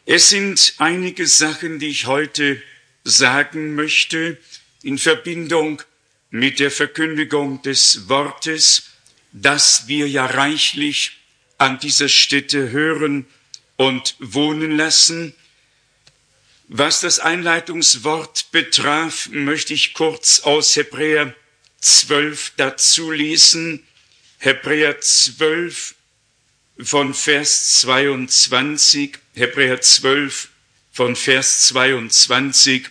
Es sind einige Sachen, die ich heute sagen möchte in Verbindung mit der Verkündigung des Wortes, das wir ja reichlich an dieser Stätte hören und wohnen lassen. Was das Einleitungswort betraf, möchte ich kurz aus Hebräer 12 dazu lesen. Hebräer 12 von Vers 22. Hebräer 12 von Vers 22.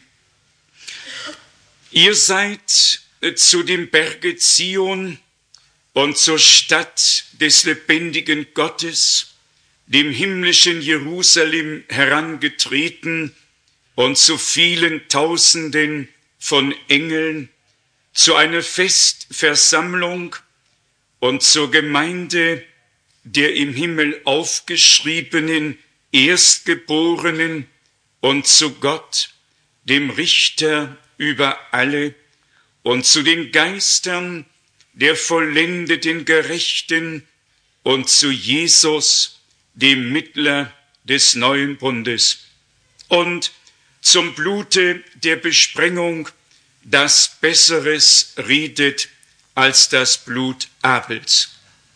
Ihr seid zu dem Berge Zion und zur Stadt des lebendigen Gottes, dem himmlischen Jerusalem herangetreten und zu vielen Tausenden von Engeln, zu einer Festversammlung und zur Gemeinde der im Himmel aufgeschriebenen Erstgeborenen und zu Gott, dem Richter über alle, und zu den Geistern der vollendeten Gerechten und zu Jesus, dem Mittler des neuen Bundes, und zum Blute der Besprengung, das Besseres redet als das Blut Abels.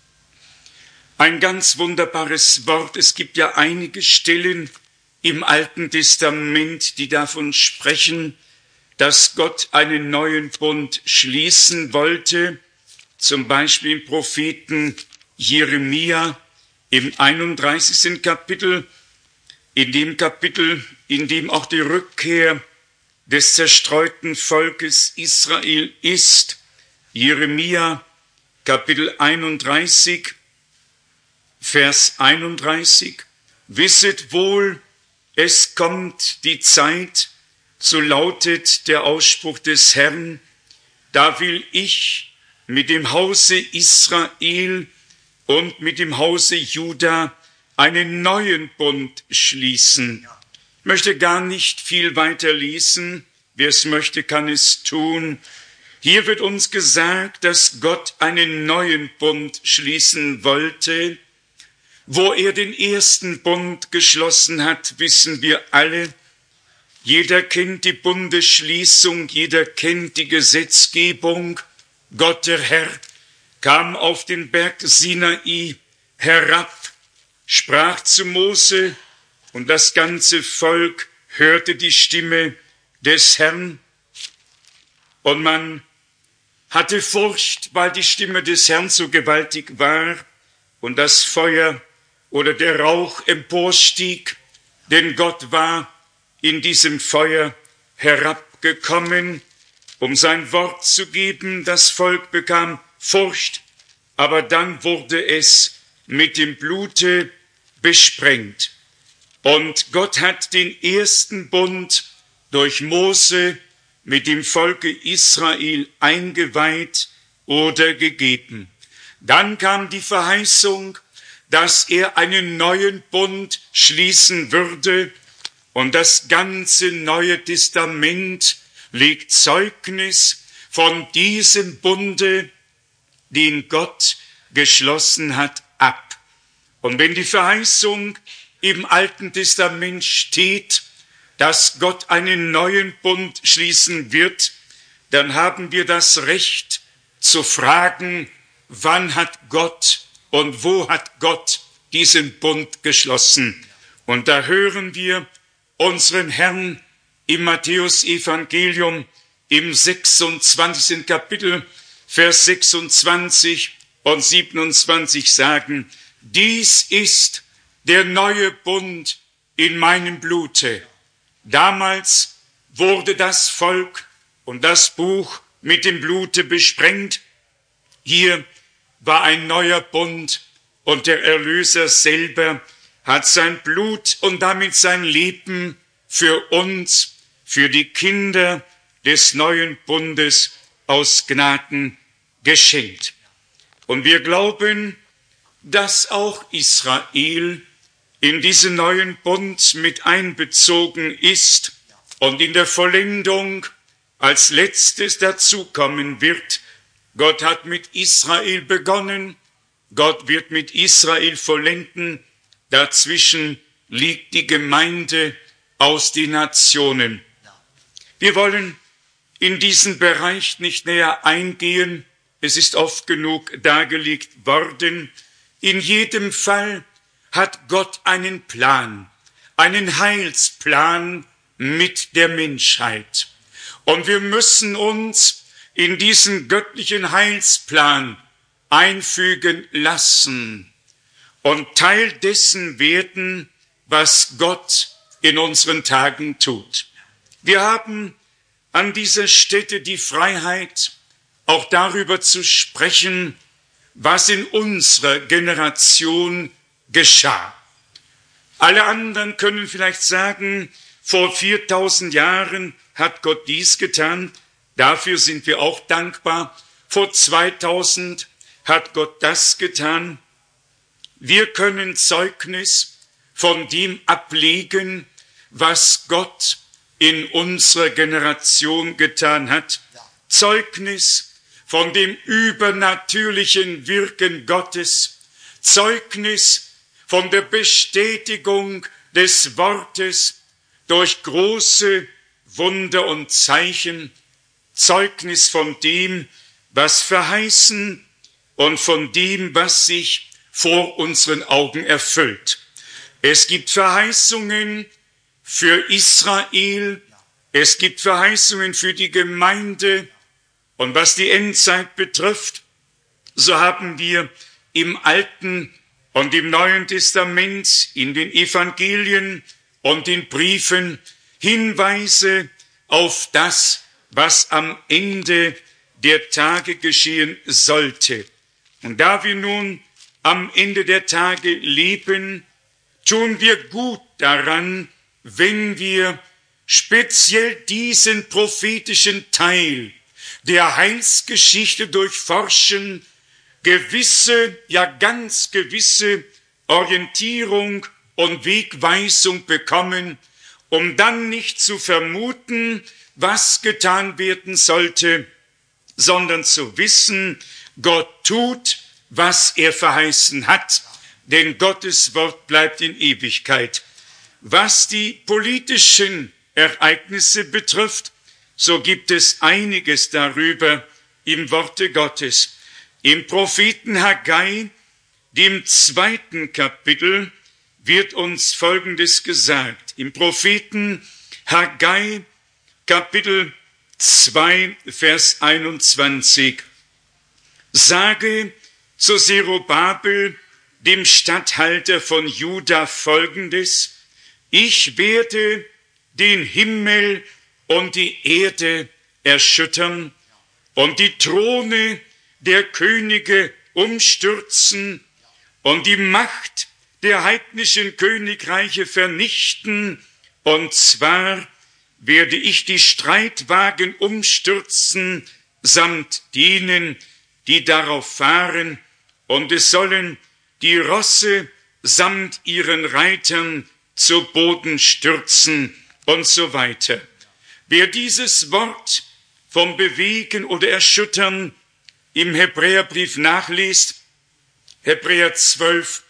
Ein ganz wunderbares Wort. Es gibt ja einige Stellen im Alten Testament, die davon sprechen, dass Gott einen neuen Bund schließen wollte. Zum Beispiel im Propheten Jeremia im 31. Kapitel, in dem auch die Rückkehr des zerstreuten Volkes Israel ist. Jeremia Kapitel 31, Vers 31. Wisset wohl, es kommt die Zeit, so lautet der Ausspruch des Herrn, da will ich mit dem Hause Israel und mit dem Hause Juda einen neuen Bund schließen. Ich möchte gar nicht viel weiter lesen. Wer es möchte, kann es tun. Hier wird uns gesagt, dass Gott einen neuen Bund schließen wollte. Wo er den ersten Bund geschlossen hat, wissen wir alle. Jeder kennt die Bundesschließung, jeder kennt die Gesetzgebung. Gott, der Herr, kam auf den Berg Sinai herab, sprach zu Mose, und das ganze Volk hörte die Stimme des Herrn. Und man hatte Furcht, weil die Stimme des Herrn so gewaltig war und das Feuer oder der Rauch emporstieg, denn Gott war in diesem Feuer herabgekommen, um sein Wort zu geben. Das Volk bekam Furcht, aber dann wurde es mit dem Blute besprengt. Und Gott hat den ersten Bund durch Mose mit dem Volke Israel eingeweiht oder gegeben. Dann kam die Verheißung, dass er einen neuen Bund schließen würde, und das ganze Neue Testament legt Zeugnis von diesem Bunde, den Gott geschlossen hat, ab. Und wenn die Verheißung im Alten Testament steht, dass Gott einen neuen Bund schließen wird, dann haben wir das Recht zu fragen, wann hat Gott und wo hat Gott diesen Bund geschlossen? Und da hören wir unseren Herrn im Matthäus-Evangelium im 26. Kapitel, Vers 26 und 27 sagen, dies ist der neue Bund in meinem Blute. Damals wurde das Volk und das Buch mit dem Blute besprengt. Hier war ein neuer Bund und der Erlöser selber hat sein Blut und damit sein Leben für uns, für die Kinder des neuen Bundes aus Gnaden geschenkt. Und wir glauben, dass auch Israel in diesen neuen Bund mit einbezogen ist und in der Vollendung als letztes dazukommen wird. Gott hat mit Israel begonnen, Gott wird mit Israel vollenden, dazwischen liegt die Gemeinde aus den Nationen. Wir wollen in diesen Bereich nicht näher eingehen. Es ist oft genug dargelegt worden. In jedem Fall hat Gott einen Plan, einen Heilsplan mit der Menschheit. Und wir müssen uns in diesen göttlichen Heilsplan einfügen lassen und Teil dessen werden, was Gott in unseren Tagen tut. Wir haben an dieser Stätte die Freiheit, auch darüber zu sprechen, was in unserer Generation geschah. Alle anderen können vielleicht sagen, vor 4000 Jahren hat Gott dies getan, dafür sind wir auch dankbar. Vor 2000 hat Gott das getan. Wir können Zeugnis von dem ablegen, was Gott in unserer Generation getan hat. Zeugnis von dem übernatürlichen Wirken Gottes. Zeugnis von der Bestätigung des Wortes durch große Wunder und Zeichen. Zeugnis von dem, was verheißen und von dem, was sich vor unseren Augen erfüllt. Es gibt Verheißungen für Israel, es gibt Verheißungen für die Gemeinde, und was die Endzeit betrifft, so haben wir im Alten und im Neuen Testament, in den Evangelien und den Briefen Hinweise auf das, was am Ende der Tage geschehen sollte. Und da wir nun am Ende der Tage leben, tun wir gut daran, wenn wir speziell diesen prophetischen Teil der Heilsgeschichte durchforschen, gewisse, ja ganz gewisse Orientierung und Wegweisung bekommen, um dann nicht zu vermuten, was getan werden sollte, sondern zu wissen, Gott tut, was er verheißen hat, denn Gottes Wort bleibt in Ewigkeit. Was die politischen Ereignisse betrifft, so gibt es einiges darüber im Worte Gottes. Im Propheten Haggai, dem 2. Kapitel, wird uns Folgendes gesagt. Im Propheten Haggai, Kapitel 2, Vers 21. Sage zu Zerubabel, dem Statthalter von Juda, Folgendes: Ich werde den Himmel und die Erde erschüttern und die Throne der Könige umstürzen und die Macht der heidnischen Königreiche vernichten, und zwar werde ich die Streitwagen umstürzen, samt denen, die darauf fahren, und es sollen die Rosse samt ihren Reitern zu Boden stürzen und so weiter. Wer dieses Wort vom Bewegen oder Erschüttern im Hebräerbrief nachliest, Hebräer 12,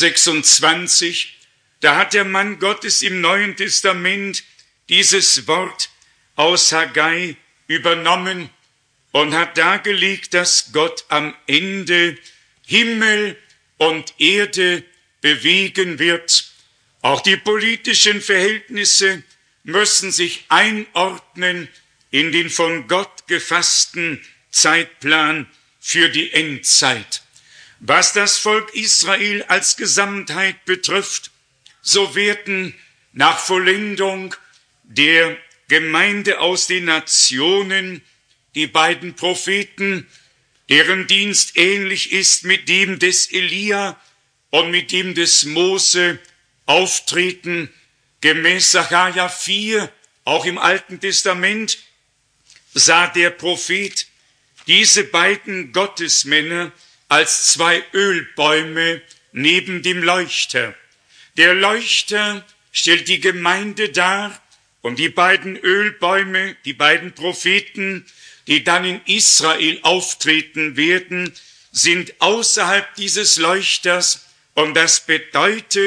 26, da hat der Mann Gottes im Neuen Testament dieses Wort aus Haggai übernommen und hat dargelegt, dass Gott am Ende Himmel und Erde bewegen wird. Auch die politischen Verhältnisse müssen sich einordnen in den von Gott gefassten Zeitplan für die Endzeit. Was das Volk Israel als Gesamtheit betrifft, so werden nach Vollendung der Gemeinde aus den Nationen die beiden Propheten, deren Dienst ähnlich ist mit dem des Elia und mit dem des Mose, auftreten. Gemäß Sacharja 4, auch im Alten Testament, sah der Prophet diese beiden Gottesmänner als zwei Ölbäume neben dem Leuchter. Der Leuchter stellt die Gemeinde dar und die beiden Ölbäume, die beiden Propheten, die dann in Israel auftreten werden, sind außerhalb dieses Leuchters, und das bedeutet,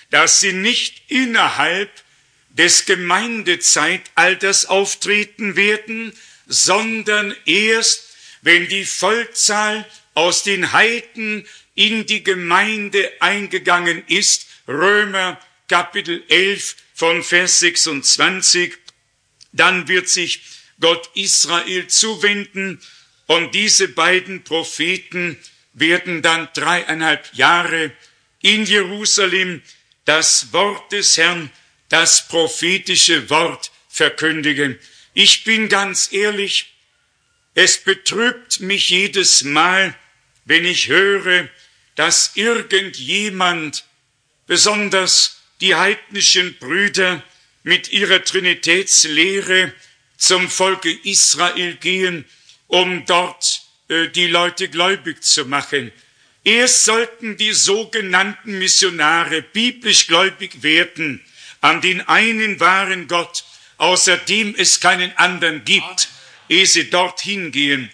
dass sie nicht innerhalb des Gemeindezeitalters auftreten werden, sondern erst, wenn die Vollzahl aus den Heiden in die Gemeinde eingegangen ist. Römer Kapitel 11 von Vers 26. Dann wird sich Gott Israel zuwenden und diese beiden Propheten werden dann 3,5 Jahre in Jerusalem das Wort des Herrn, das prophetische Wort verkündigen. Ich bin ganz ehrlich, es betrübt mich jedes Mal, wenn ich höre, dass irgendjemand, besonders die heidnischen Brüder, mit ihrer Trinitätslehre zum Volke Israel gehen, um dort die Leute gläubig zu machen. Erst sollten die sogenannten Missionare biblisch gläubig werden an den einen wahren Gott, außer dem es keinen anderen gibt, ehe sie dorthin gehen.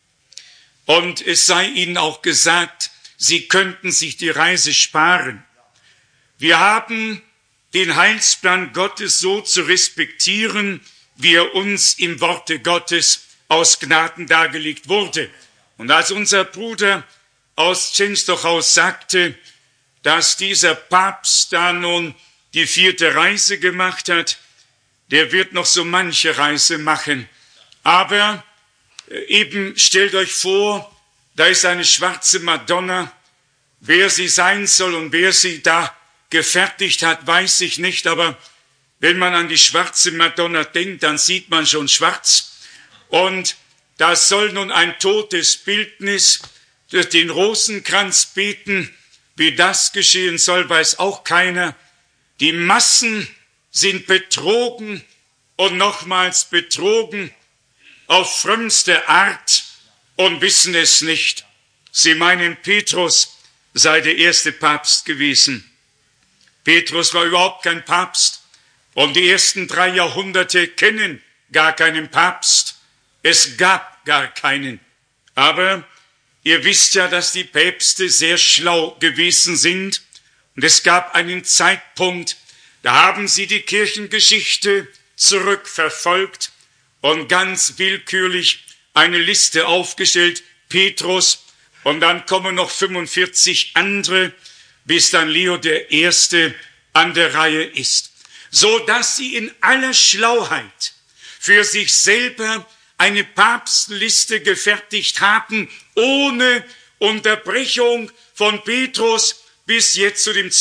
Und es sei ihnen auch gesagt, sie könnten sich die Reise sparen. Wir haben den Heilsplan Gottes so zu respektieren, wie er uns im Worte Gottes aus Gnaden dargelegt wurde. Und als unser Bruder aus Czenstochau sagte, dass dieser Papst da nun die 4. Reise gemacht hat, der wird noch so manche Reise machen. Aber eben stellt euch vor, da ist eine schwarze Madonna. Wer sie sein soll und wer sie da gefertigt hat, weiß ich nicht, aber wenn man an die schwarze Madonna denkt, dann sieht man schon schwarz. Und da soll nun ein totes Bildnis durch den Rosenkranz beten. Wie das geschehen soll, weiß auch keiner. Die Massen sind betrogen und nochmals betrogen auf frömmste Art und wissen es nicht. Sie meinen, Petrus sei der erste Papst gewesen. Petrus war überhaupt kein Papst und die ersten 3 Jahrhunderte kennen gar keinen Papst. Es gab gar keinen. Aber ihr wisst ja, dass die Päpste sehr schlau gewesen sind und es gab einen Zeitpunkt, da haben sie die Kirchengeschichte zurückverfolgt und ganz willkürlich eine Liste aufgestellt, Petrus, und dann kommen noch 45 andere, bis dann Leo der Erste an der Reihe ist, so dass sie in aller Schlauheit für sich selber eine Papstliste gefertigt haben, ohne Unterbrechung von Petrus bis jetzt zu dem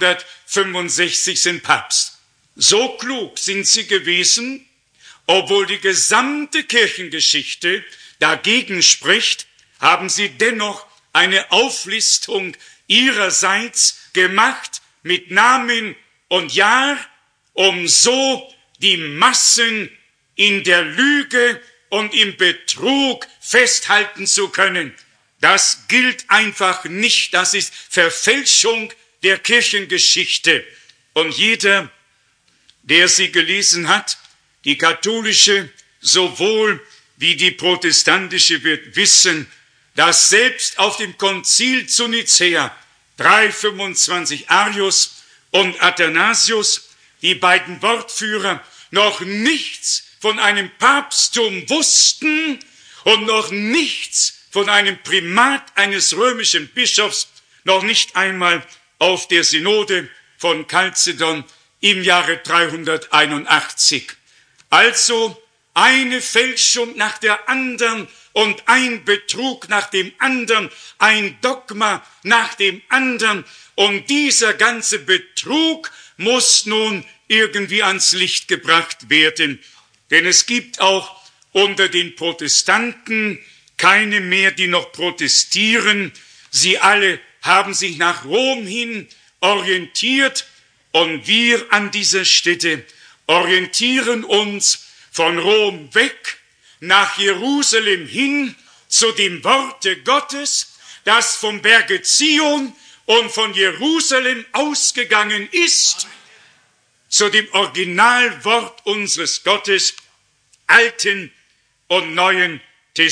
265. Papst. So klug sind sie gewesen, obwohl die gesamte Kirchengeschichte dagegen spricht, haben sie dennoch eine Auflistung ihrerseits gemacht mit Namen und Jahr, um so die Massen in der Lüge und im Betrug festhalten zu können. Das gilt einfach nicht, das ist Verfälschung der Kirchengeschichte. Und jeder, der sie gelesen hat, die katholische sowohl wie die protestantische, wird wissen, dass selbst auf dem Konzil zu Nicäa 325 Arius und Athanasius, die beiden Wortführer, noch nichts von einem Papsttum wussten und noch nichts von einem Primat eines römischen Bischofs, noch nicht einmal auf der Synode von Chalcedon im Jahre 381. Also eine Fälschung nach der anderen und ein Betrug nach dem anderen, ein Dogma nach dem anderen. Und dieser ganze Betrug muss nun irgendwie ans Licht gebracht werden. Denn es gibt auch unter den Protestanten keine mehr, die noch protestieren. Sie alle haben sich nach Rom hin orientiert und wir an dieser Stätte orientieren uns von Rom weg nach Jerusalem hin zu dem Worte Gottes, das vom Berge Zion und von Jerusalem ausgegangen ist, zu dem Originalwort unseres Gottes, Alten und Neuen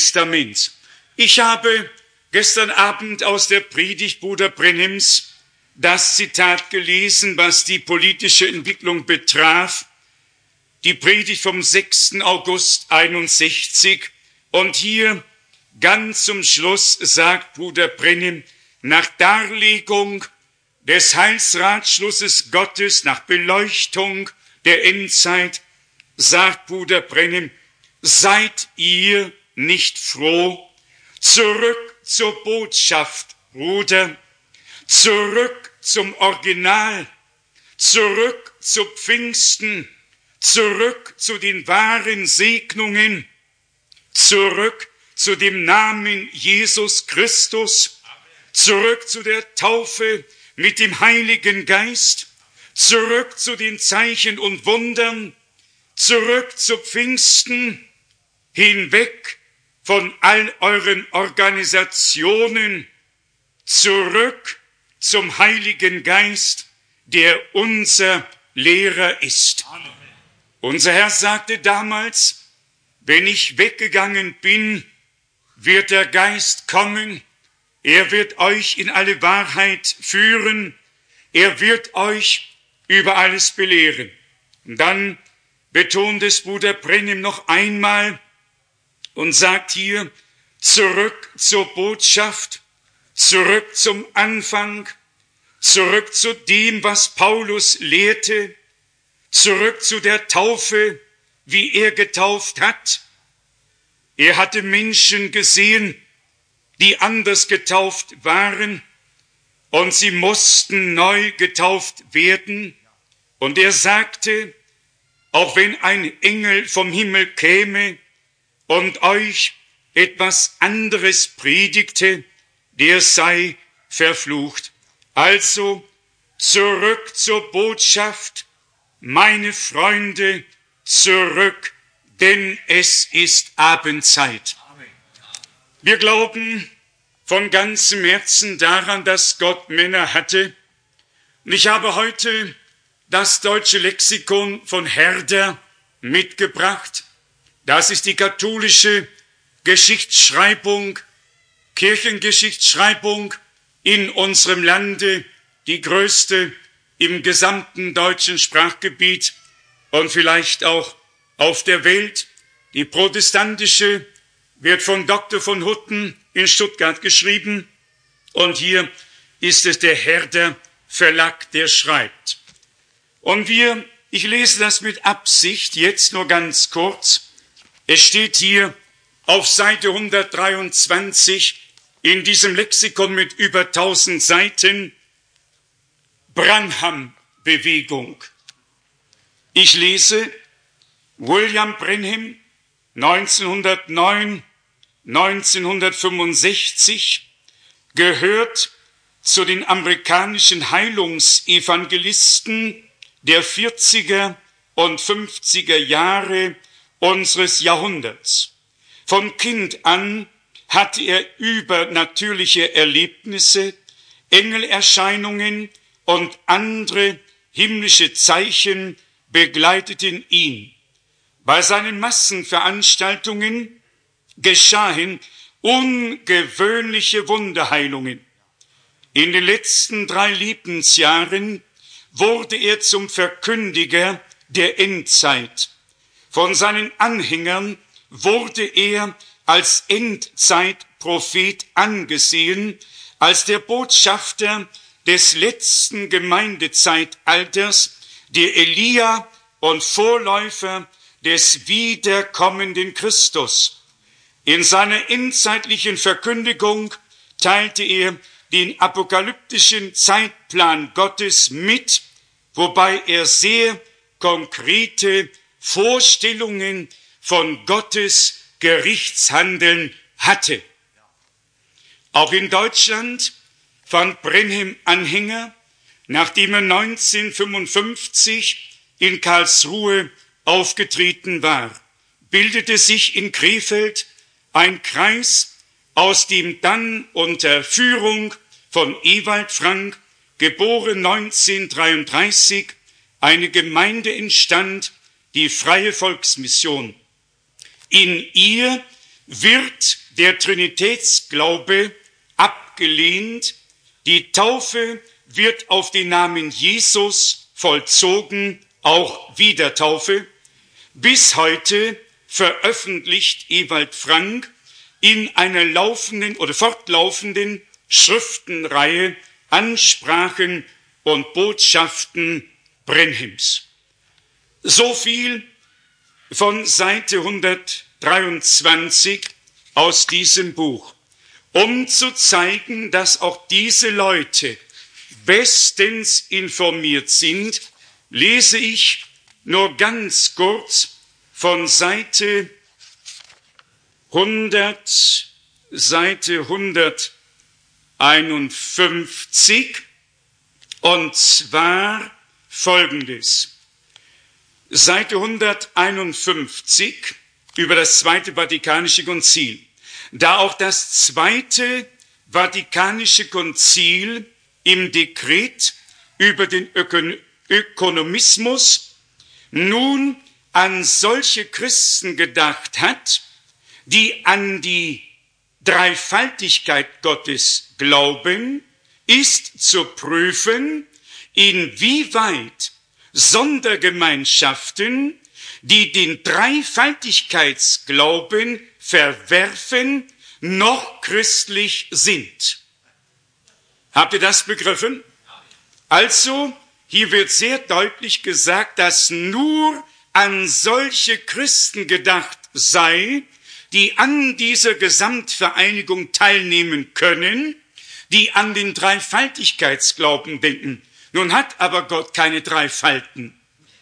Testaments. Ich habe gestern Abend aus der Predigt Bruder Brenhims das Zitat gelesen, was die politische Entwicklung betraf, die Predigt vom 6. August 61. Und hier ganz zum Schluss sagt Bruder Brennim, nach Darlegung des Heilsratschlusses Gottes, nach Beleuchtung der Endzeit, sagt Bruder Brennim, seid ihr nicht froh? Zurück zur Botschaft, Bruder, zurück zum Original, zurück zu Pfingsten, zurück zu den wahren Segnungen, zurück zu dem Namen Jesus Christus, zurück zu der Taufe mit dem Heiligen Geist, zurück zu den Zeichen und Wundern, zurück zu Pfingsten, hinweg von all euren Organisationen, zurück zum Heiligen Geist, der unser Lehrer ist. Amen. Unser Herr sagte damals, wenn ich weggegangen bin, wird der Geist kommen, er wird euch in alle Wahrheit führen, er wird euch über alles belehren. Und dann betont es Bruder Brennim noch einmal und sagt hier, zurück zur Botschaft, zurück zum Anfang, zurück zu dem, was Paulus lehrte, zurück zu der Taufe, wie er getauft hat. Er hatte Menschen gesehen, die anders getauft waren und sie mussten neu getauft werden. Und er sagte, auch wenn ein Engel vom Himmel käme und euch etwas anderes predigte, der sei verflucht. Also zurück zur Botschaft, meine Freunde, zurück, denn es ist Abendzeit. Wir glauben von ganzem Herzen daran, dass Gott Männer hatte. Und ich habe heute das deutsche Lexikon von Herder mitgebracht. Das ist die katholische Geschichtsschreibung, Kirchengeschichtsschreibung in unserem Lande, die größte im gesamten deutschen Sprachgebiet und vielleicht auch auf der Welt. Die protestantische wird von Dr. von Hutten in Stuttgart geschrieben und hier ist es der Herder Verlag, der schreibt. Und ich lese das mit Absicht jetzt nur ganz kurz. Es steht hier auf Seite 123 in diesem Lexikon mit über 1000 Seiten, Branham-Bewegung. Ich lese, William Branham, 1909, 1965, gehört zu den amerikanischen Heilungsevangelisten der 40er und 50er Jahre unseres Jahrhunderts. Von Kind an hatte er übernatürliche Erlebnisse, Engelerscheinungen und andere himmlische Zeichen begleiteten ihn. Bei seinen Massenveranstaltungen geschahen ungewöhnliche Wunderheilungen. In den letzten 3 Lebensjahren wurde er zum Verkündiger der Endzeit. Von seinen Anhängern wurde er als Endzeitprophet angesehen, als der Botschafter des letzten Gemeindezeitalters, der Elia und Vorläufer des wiederkommenden Christus. In seiner endzeitlichen Verkündigung teilte er den apokalyptischen Zeitplan Gottes mit, wobei er sehr konkrete Vorstellungen von Gottes Gerichtshandeln hatte. Auch in Deutschland fand Branham Anhänger, nachdem er 1955 in Karlsruhe aufgetreten war, bildete sich in Krefeld ein Kreis, aus dem dann unter Führung von Ewald Frank, geboren 1933, eine Gemeinde entstand, die Freie Volksmission. In ihr wird der Trinitätsglaube abgelehnt, die Taufe wird auf den Namen Jesus vollzogen, auch Wiedertaufe. Bis heute veröffentlicht Ewald Frank in einer laufenden oder fortlaufenden Schriftenreihe Ansprachen und Botschaften Brenhims. So viel von Seite 123 aus diesem Buch, um zu zeigen, dass auch diese Leute bestens informiert sind, lese ich nur ganz kurz von Seite 151, und zwar Folgendes. Seite 151 über das Zweite Vatikanische Konzil. Da auch das Zweite Vatikanische Konzil im Dekret über den Ökonomismus nun an solche Christen gedacht hat, die an die Dreifaltigkeit Gottes glauben, ist zu prüfen, inwieweit Sondergemeinschaften, die den Dreifaltigkeitsglauben verwerfen, noch christlich sind. Habt ihr das begriffen? Also, hier wird sehr deutlich gesagt, dass nur an solche Christen gedacht sei, die an dieser Gesamtvereinigung teilnehmen können, die an den Dreifaltigkeitsglauben denken. Nun hat aber Gott keine drei Falten.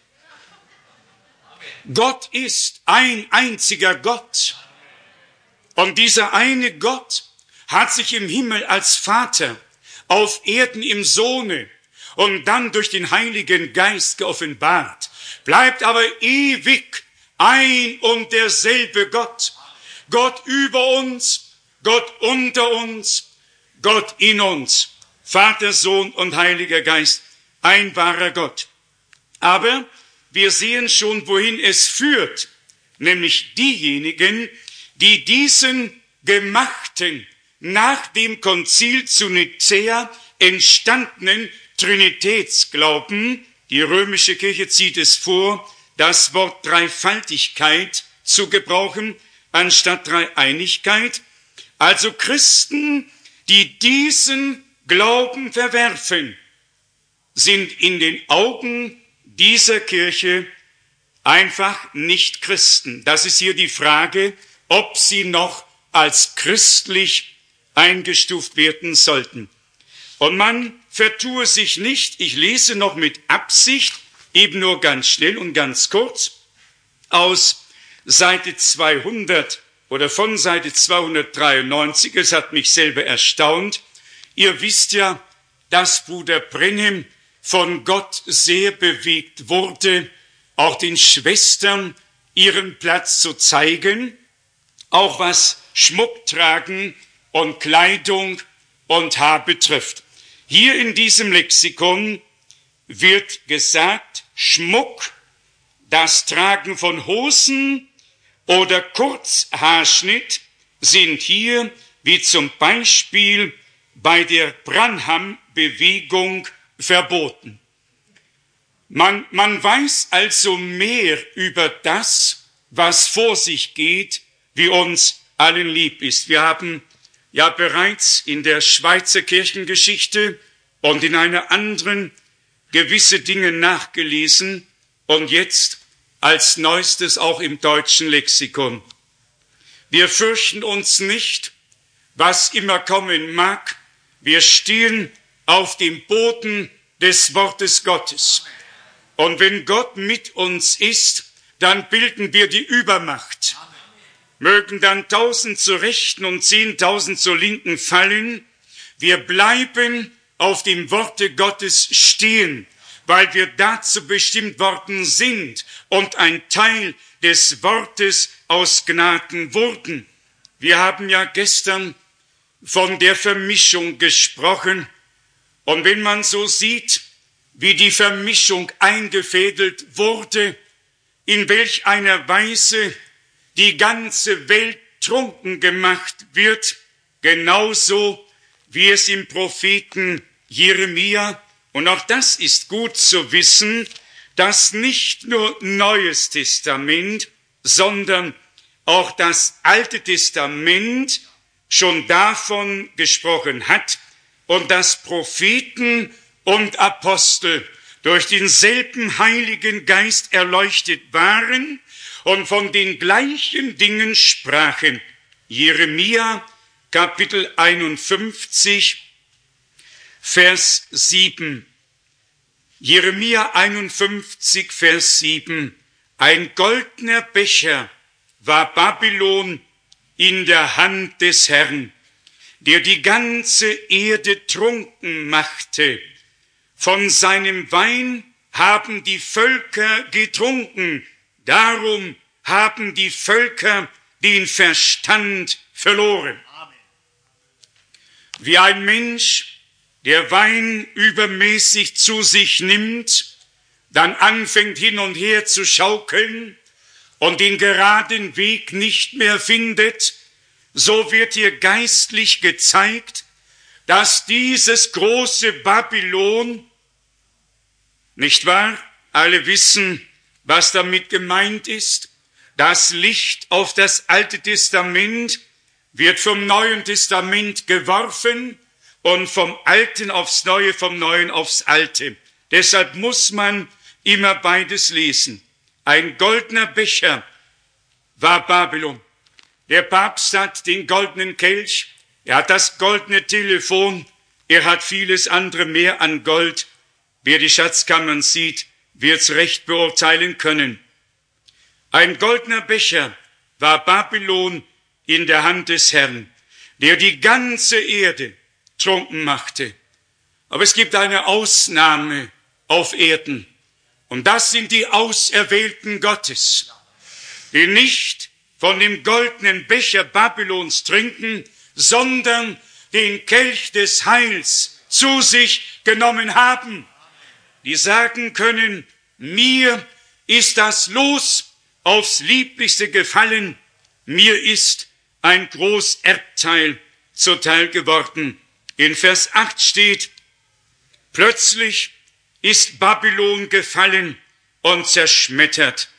Gott ist ein einziger Gott. Und dieser eine Gott hat sich im Himmel als Vater, auf Erden im Sohne und dann durch den Heiligen Geist geoffenbart, bleibt aber ewig ein und derselbe Gott. Gott über uns, Gott unter uns, Gott in uns. Vater, Sohn und Heiliger Geist, ein wahrer Gott. Aber wir sehen schon, wohin es führt, nämlich diejenigen, die diesen gemachten, nach dem Konzil zu Nicäa entstandenen Trinitätsglauben, die römische Kirche zieht es vor, das Wort Dreifaltigkeit zu gebrauchen, anstatt Dreieinigkeit, also Christen, die diesen Glauben verwerfen, sind in den Augen dieser Kirche einfach nicht Christen. Das ist hier die Frage, ob sie noch als christlich eingestuft werden sollten. Und man vertue sich nicht, ich lese noch mit Absicht, eben nur ganz schnell und ganz kurz, aus Seite 200 oder von Seite 293, es hat mich selber erstaunt. Ihr wisst ja, dass Bruder Brenhem von Gott sehr bewegt wurde, auch den Schwestern ihren Platz zu zeigen, auch was Schmuck tragen und Kleidung und Haar betrifft. Hier in diesem Lexikon wird gesagt, Schmuck, das Tragen von Hosen oder Kurzhaarschnitt sind hier, wie zum Beispiel bei der Branham-Bewegung, verboten. Man weiß also mehr über das, was vor sich geht, wie uns allen lieb ist. Wir haben ja bereits in der Schweizer Kirchengeschichte und in einer anderen gewisse Dinge nachgelesen und jetzt als Neuestes auch im deutschen Lexikon. Wir fürchten uns nicht, was immer kommen mag. Wir stehen auf dem Boden des Wortes Gottes. Und wenn Gott mit uns ist, dann bilden wir die Übermacht. Mögen dann 1000 zur Rechten und 10.000 zur Linken fallen. Wir bleiben auf dem Worte Gottes stehen, weil wir dazu bestimmt worden sind und ein Teil des Wortes aus Gnaden wurden. Wir haben ja gestern von der Vermischung gesprochen. Und wenn man so sieht, wie die Vermischung eingefädelt wurde, in welch einer Weise die ganze Welt trunken gemacht wird, genauso wie es im Propheten Jeremia, und auch das ist gut zu wissen, dass nicht nur Neues Testament, sondern auch das Alte Testament schon davon gesprochen hat und dass Propheten und Apostel durch denselben Heiligen Geist erleuchtet waren und von den gleichen Dingen sprachen. Jeremia, Kapitel 51, Vers 7. Jeremia 51, Vers 7. Ein goldener Becher war Babylon in der Hand des Herrn, der die ganze Erde trunken machte. Von seinem Wein haben die Völker getrunken, darum haben die Völker den Verstand verloren. Amen. Wie ein Mensch, der Wein übermäßig zu sich nimmt, dann anfängt hin und her zu schaukeln und den geraden Weg nicht mehr findet, so wird hier geistlich gezeigt, dass dieses große Babylon, nicht wahr, alle wissen, was damit gemeint ist, das Licht auf das Alte Testament wird vom Neuen Testament geworfen und vom Alten aufs Neue, vom Neuen aufs Alte. Deshalb muss man immer beides lesen. Ein goldener Becher war Babylon. Der Papst hat den goldenen Kelch, er hat das goldene Telefon, er hat vieles andere mehr an Gold. Wer die Schatzkammern sieht, wird's recht beurteilen können. Ein goldener Becher war Babylon in der Hand des Herrn, der die ganze Erde trunken machte. Aber es gibt eine Ausnahme auf Erden, und das sind die Auserwählten Gottes, die nicht von dem goldenen Becher Babylons trinken, sondern den Kelch des Heils zu sich genommen haben, die sagen können, mir ist das Los aufs Lieblichste gefallen, mir ist ein Großerbteil zuteil geworden. In Vers 8 steht, plötzlich ist Babylon gefallen und zerschmettert.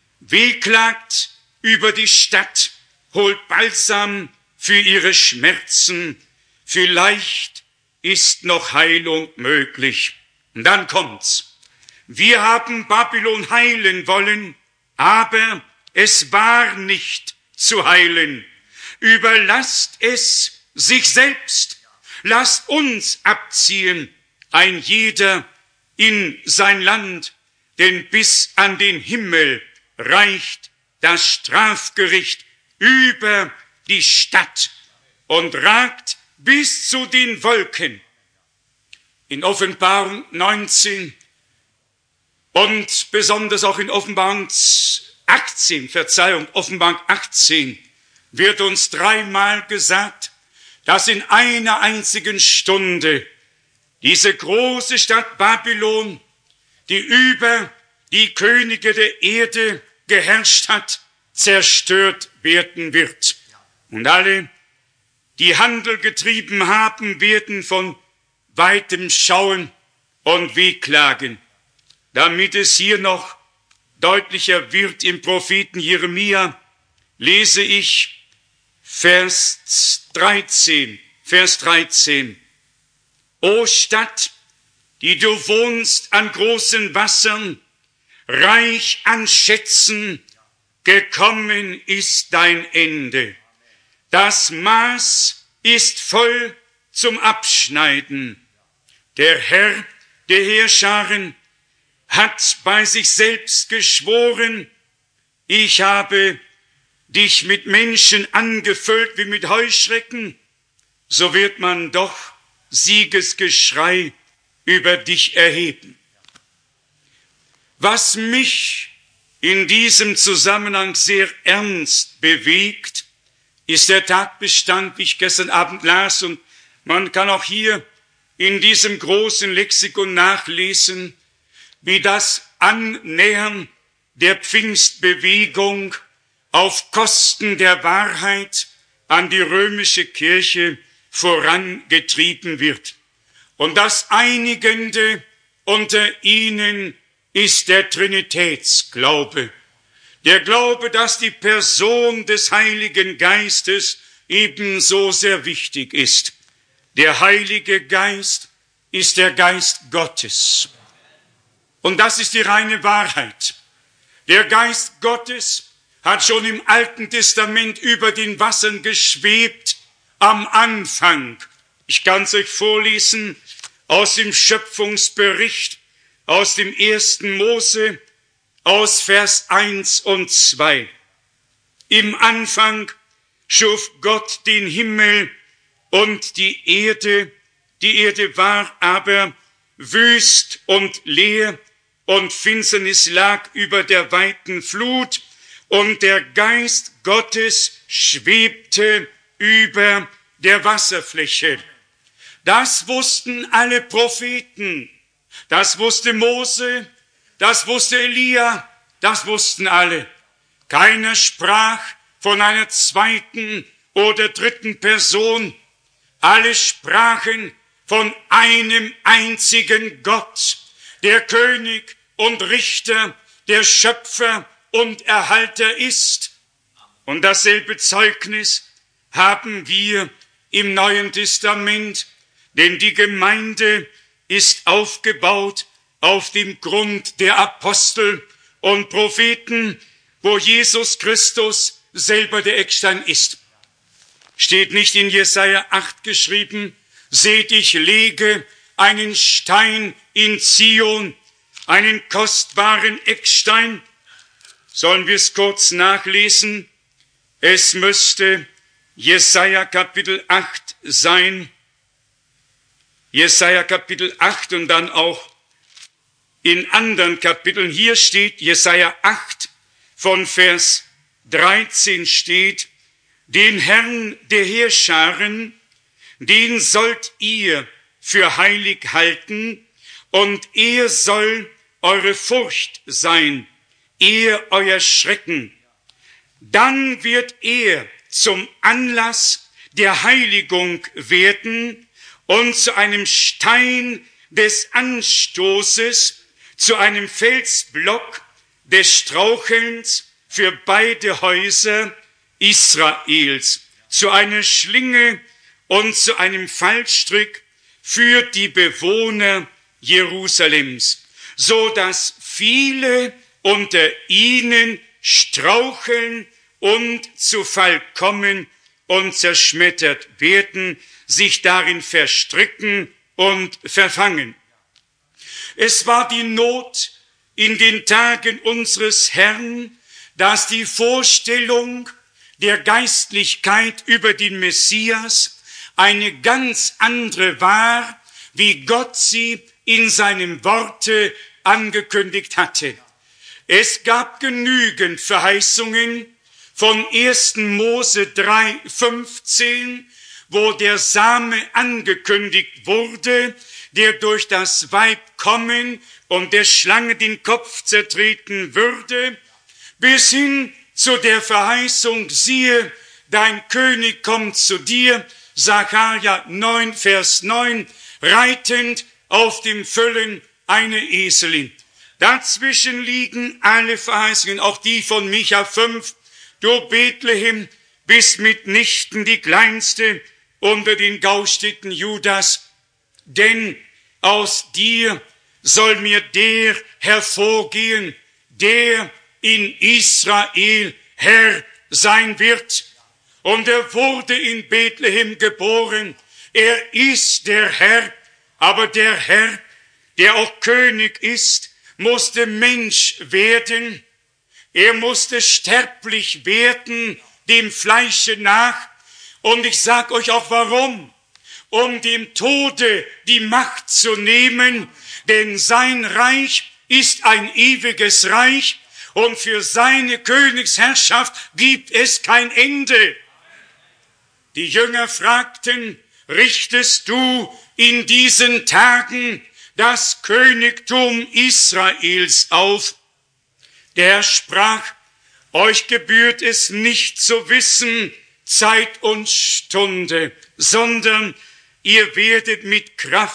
Wehklagt über die Stadt, holt Balsam für ihre Schmerzen, vielleicht ist noch Heilung möglich. Und dann kommt's. Wir haben Babylon heilen wollen, aber es war nicht zu heilen. Überlasst es sich selbst. Lasst uns abziehen, ein jeder in sein Land, denn bis an den Himmel reicht das Strafgericht über die Stadt und ragt bis zu den Wolken. In Offenbarung 19 und besonders auch in Offenbarung 18 wird uns dreimal gesagt, dass in einer einzigen Stunde diese große Stadt Babylon, die über die Könige der Erde geherrscht hat, zerstört werden wird. Und alle, die Handel getrieben haben, werden von weitem schauen und wehklagen. Damit es hier noch deutlicher wird im Propheten Jeremia, lese ich Vers 13. O Stadt, die du wohnst an großen Wassern, reich an Schätzen, gekommen ist dein Ende. Das Maß ist voll zum Abschneiden. Der Herr der Heerscharen hat bei sich selbst geschworen, ich habe dich mit Menschen angefüllt wie mit Heuschrecken, so wird man doch Siegesgeschrei über dich erheben. Was mich in diesem Zusammenhang sehr ernst bewegt, ist der Tatbestand, wie ich gestern Abend las, und man kann auch hier in diesem großen Lexikon nachlesen, wie das Annähern der Pfingstbewegung auf Kosten der Wahrheit an die römische Kirche vorangetrieben wird. Und das Einigende unter ihnen ist der Trinitätsglaube. Der Glaube, dass die Person des Heiligen Geistes ebenso sehr wichtig ist. Der Heilige Geist ist der Geist Gottes. Und das ist die reine Wahrheit. Der Geist Gottes hat schon im Alten Testament über den Wassern geschwebt am Anfang. Ich kann es euch vorlesen aus dem Schöpfungsbericht, aus dem 1. Mose, aus Vers 1 und 2. Im Anfang schuf Gott den Himmel und die Erde. Die Erde war aber wüst und leer, und Finsternis lag über der weiten Flut, und der Geist Gottes schwebte über der Wasserfläche. Das wussten alle Propheten, das wusste Mose, das wusste Elia, das wussten alle. Keiner sprach von einer zweiten oder dritten Person. Alle sprachen von einem einzigen Gott, der König und Richter, der Schöpfer und Erhalter ist. Und dasselbe Zeugnis haben wir im Neuen Testament, denn die Gemeinde ist aufgebaut auf dem Grund der Apostel und Propheten, wo Jesus Christus selber der Eckstein ist. Steht nicht in Jesaja 8 geschrieben: Seht, ich lege einen Stein in Zion, einen kostbaren Eckstein? Sollen wir es kurz nachlesen? Es müsste Jesaja Kapitel 8 sein. Jesaja Kapitel 8 und dann auch in anderen Kapiteln. Hier steht Jesaja 8 von Vers 13 steht: Den Herrn der Heerscharen, den sollt ihr für heilig halten, und er soll eure Furcht sein, er euer Schrecken. Dann wird er zum Anlass der Heiligung werden und zu einem Stein des Anstoßes, zu einem Felsblock des Strauchelns für beide Häuser Israels, zu einer Schlinge und zu einem Fallstrick für die Bewohner Jerusalems, so dass viele unter ihnen straucheln und zu Fall kommen und zerschmettert werden, sich darin verstricken und verfangen. Es war die Not in den Tagen unseres Herrn, dass die Vorstellung der Geistlichkeit über den Messias eine ganz andere war, wie Gott sie in seinem Worte angekündigt hatte. Es gab genügend Verheißungen von 1. Mose 3,15, wo der Same angekündigt wurde, der durch das Weib kommen und der Schlange den Kopf zertreten würde, bis hin zu der Verheißung: Siehe, dein König kommt zu dir, Sacharja 9, Vers 9, reitend auf dem Füllen eine Eselin. Dazwischen liegen alle Verheißungen, auch die von Micha 5. Du Bethlehem bist mitnichten die kleinste unter den Gaustädten Judas, denn aus dir soll mir der hervorgehen, der in Israel Herr sein wird. Und er wurde in Bethlehem geboren. Er ist der Herr, aber der Herr, der auch König ist, musste Mensch werden. Er musste sterblich werden, dem Fleische nach. Und ich sag euch auch warum. Um dem Tode die Macht zu nehmen, denn sein Reich ist ein ewiges Reich und für seine Königsherrschaft gibt es kein Ende. Die Jünger fragten: Richtest du in diesen Tagen das Königtum Israels auf? Der Herr sprach: Euch gebührt es nicht zu wissen Zeit und Stunde, sondern ihr werdet mit Kraft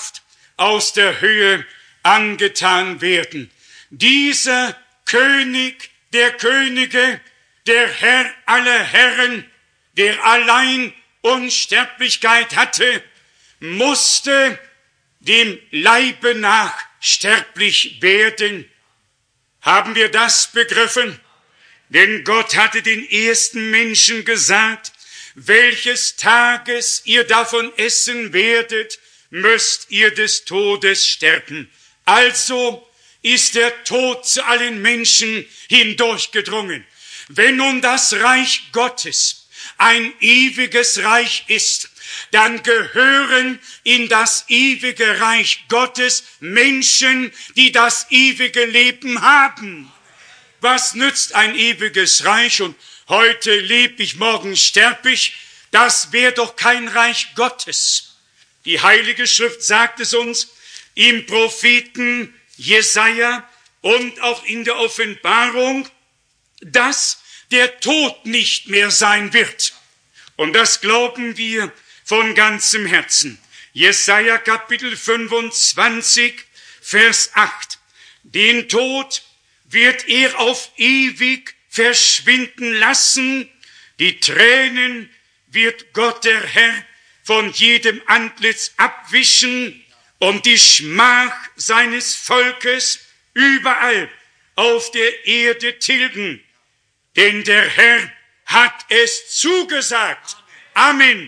aus der Höhe angetan werden. Dieser König der Könige, der Herr aller Herren, der allein Unsterblichkeit hatte, musste dem Leibe nach sterblich werden. Haben wir das begriffen? Denn Gott hatte den ersten Menschen gesagt, welches Tages ihr davon essen werdet, müsst ihr des Todes sterben. Also ist der Tod zu allen Menschen hindurchgedrungen. Wenn nun das Reich Gottes ein ewiges Reich ist, dann gehören in das ewige Reich Gottes Menschen, die das ewige Leben haben. Was nützt ein ewiges Reich und heute lebe ich, morgen sterbe ich? Das wäre doch kein Reich Gottes. Die Heilige Schrift sagt es uns im Propheten Jesaja und auch in der Offenbarung, dass der Tod nicht mehr sein wird. Und das glauben wir von ganzem Herzen. Jesaja Kapitel 25, Vers 8. Den Tod wird er auf ewig verschwinden lassen. Die Tränen wird Gott der Herr von jedem Antlitz abwischen und die Schmach seines Volkes überall auf der Erde tilgen. Denn der Herr hat es zugesagt. Amen.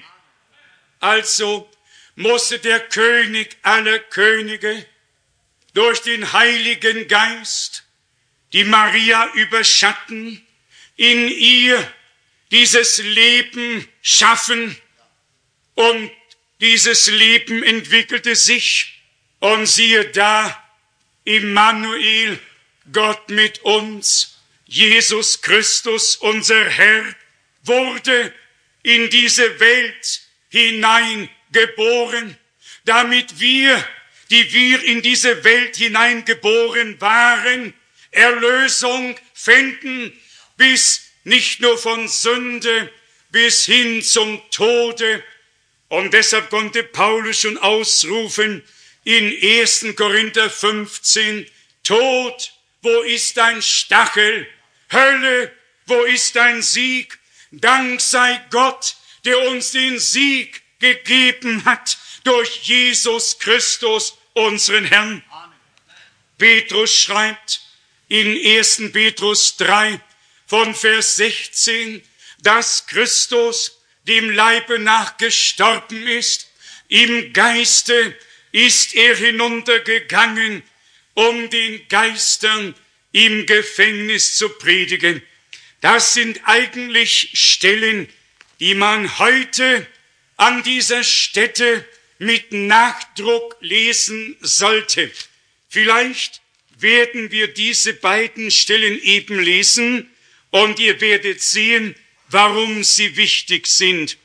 Also musste der König aller Könige durch den Heiligen Geist die Maria überschatten, in ihr dieses Leben schaffen, und dieses Leben entwickelte sich, und siehe da, Immanuel, Gott mit uns, Jesus Christus, unser Herr, wurde in diese Welt hineingeboren, damit wir, die wir in diese Welt hineingeboren waren, Erlösung fänden, bis nicht nur von Sünde bis hin zum Tode. Und deshalb konnte Paulus schon ausrufen in 1. Korinther 15, Tod, wo ist dein Stachel? Hölle, wo ist dein Sieg? Dank sei Gott, der uns den Sieg gegeben hat durch Jesus Christus, unseren Herrn. Petrus schreibt in 1. Petrus 3 von Vers 16, dass Christus dem Leibe nach gestorben ist. Im Geiste ist er hinuntergegangen, um den Geistern im Gefängnis zu predigen. Das sind eigentlich Stellen, die man heute an dieser Stätte mit Nachdruck lesen sollte. Vielleicht werden wir diese beiden Stellen eben lesen und ihr werdet sehen, warum sie wichtig sind.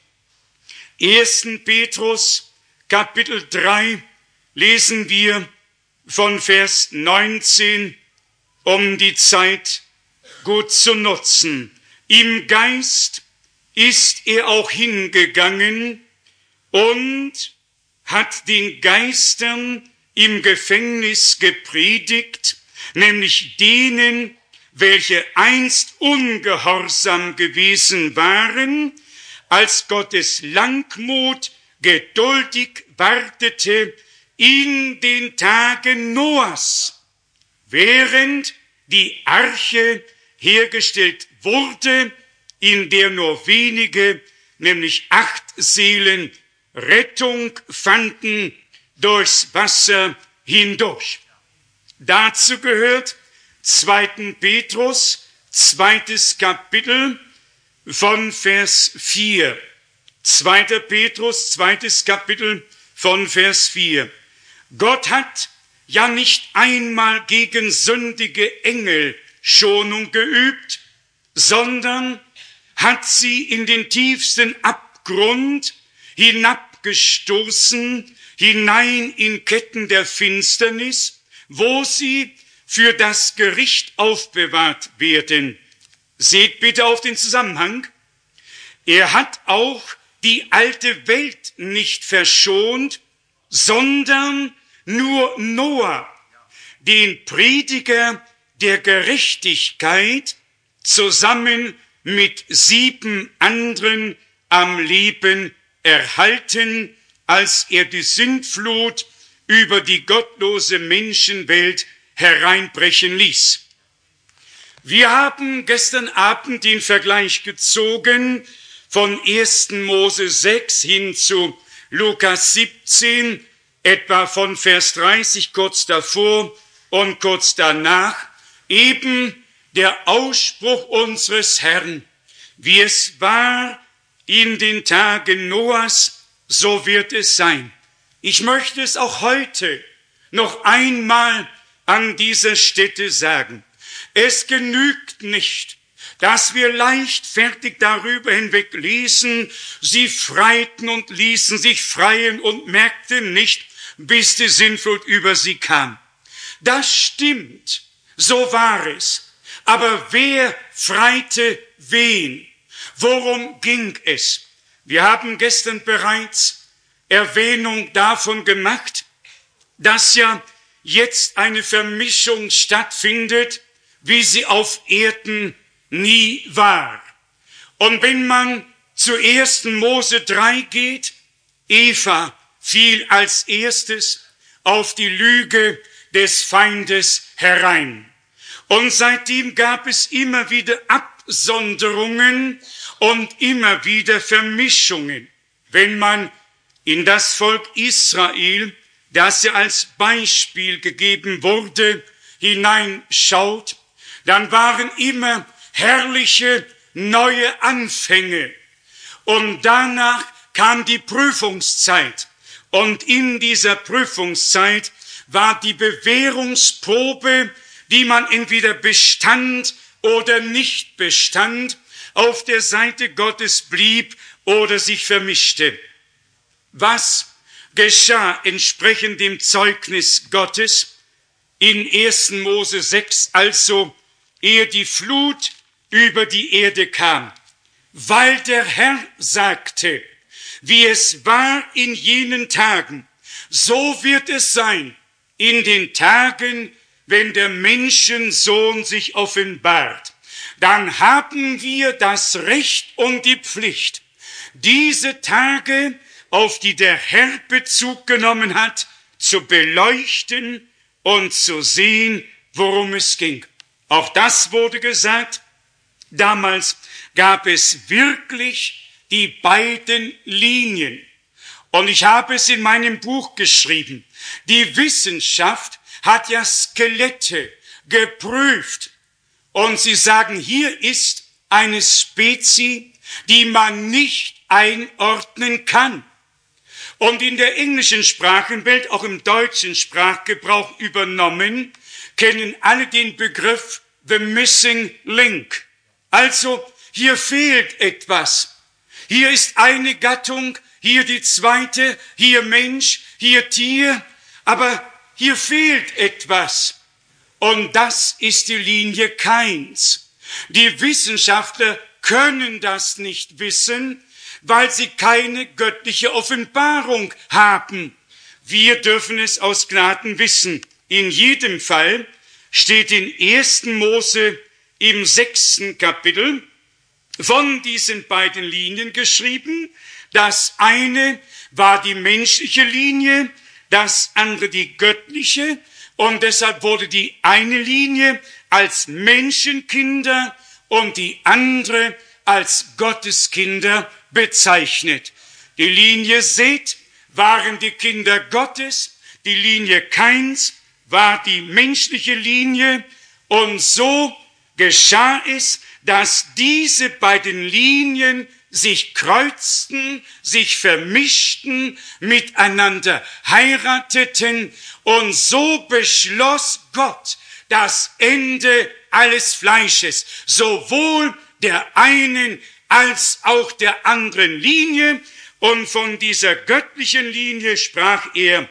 1. Petrus, Kapitel 3, lesen wir von Vers 19, um die Zeit gut zu nutzen. Im Geist ist er auch hingegangen und hat den Geistern im Gefängnis gepredigt, nämlich denen, welche einst ungehorsam gewesen waren, als Gottes Langmut geduldig wartete in den Tagen Noahs, während die Arche hergestellt wurde, in der nur wenige, nämlich 8 Seelen, Rettung fanden durchs Wasser hindurch. Dazu gehört 2. Petrus, 2. Kapitel von Vers 4. 2. Petrus, 2. Kapitel von Vers 4. Gott hat ja nicht einmal gegen sündige Engel Schonung geübt, sondern hat sie in den tiefsten Abgrund hinabgestoßen, hinein in Ketten der Finsternis, wo sie für das Gericht aufbewahrt werden. Seht bitte auf den Zusammenhang. Er hat auch die alte Welt nicht verschont, sondern nur Noah den Prediger der Gerechtigkeit zusammen mit 7 anderen am Leben erhalten, als er die Sintflut über die gottlose Menschenwelt hereinbrechen ließ. Wir haben gestern Abend den Vergleich gezogen von 1. Mose 6 hin zu Lukas 17, etwa von Vers 30 kurz davor und kurz danach, eben der Ausspruch unseres Herrn: Wie es war in den Tagen Noahs, so wird es sein. Ich möchte es auch heute noch einmal an dieser Stätte sagen. Es genügt nicht, dass wir leichtfertig darüber hinweg lesen, sie freiten und ließen sich freien und merkten nicht, bis die Sintflut über sie kam. Das stimmt, so war es. Aber wer freite wen? Worum ging es? Wir haben gestern bereits Erwähnung davon gemacht, dass ja jetzt eine Vermischung stattfindet, wie sie auf Erden nie war. Und wenn man zu 1. Mose 3 geht, Eva fiel als erstes auf die Lüge des Feindes herein. Und seitdem gab es immer wieder Absonderungen und immer wieder Vermischungen. Wenn man in das Volk Israel, das ja als Beispiel gegeben wurde, hineinschaut, dann waren immer herrliche neue Anfänge. Und danach kam die Prüfungszeit. Und in dieser Prüfungszeit war die Bewährungsprobe, die man entweder bestand oder nicht bestand, auf der Seite Gottes blieb oder sich vermischte. Was geschah entsprechend dem Zeugnis Gottes in 1. Mose 6, also ehe die Flut über die Erde kam? Weil der Herr sagte, wie es war in jenen Tagen, so wird es sein in den Tagen, wenn der Menschensohn sich offenbart. Dann haben wir das Recht und die Pflicht, diese Tage, auf die der Herr Bezug genommen hat, zu beleuchten und zu sehen, worum es ging. Auch das wurde gesagt. Damals gab es wirklich die beiden Linien. Und ich habe es in meinem Buch geschrieben. Die Wissenschaft hat ja Skelette geprüft. Und sie sagen, hier ist eine Spezie, die man nicht einordnen kann. Und in der englischen Sprachenwelt, auch im deutschen Sprachgebrauch übernommen, kennen alle den Begriff the missing link. Also, hier fehlt etwas. Hier ist eine Gattung, hier die zweite, hier Mensch, hier Tier, aber hier fehlt etwas. Und das ist die Linie Kains. Die Wissenschaftler können das nicht wissen, weil sie keine göttliche Offenbarung haben. Wir dürfen es aus Gnaden wissen. In jedem Fall steht in 1. Mose im 6. Kapitel von diesen beiden Linien geschrieben. Das eine war die menschliche Linie, das andere die göttliche. Und deshalb wurde die eine Linie als Menschenkinder und die andere als Gotteskinder bezeichnet. Die Linie Seth waren die Kinder Gottes, die Linie Kains war die menschliche Linie, und so geschah es, dass diese beiden Linien sich kreuzten, sich vermischten, miteinander heirateten, und so beschloss Gott das Ende alles Fleisches, sowohl der einen als auch der anderen Linie. Und von dieser göttlichen Linie sprach er: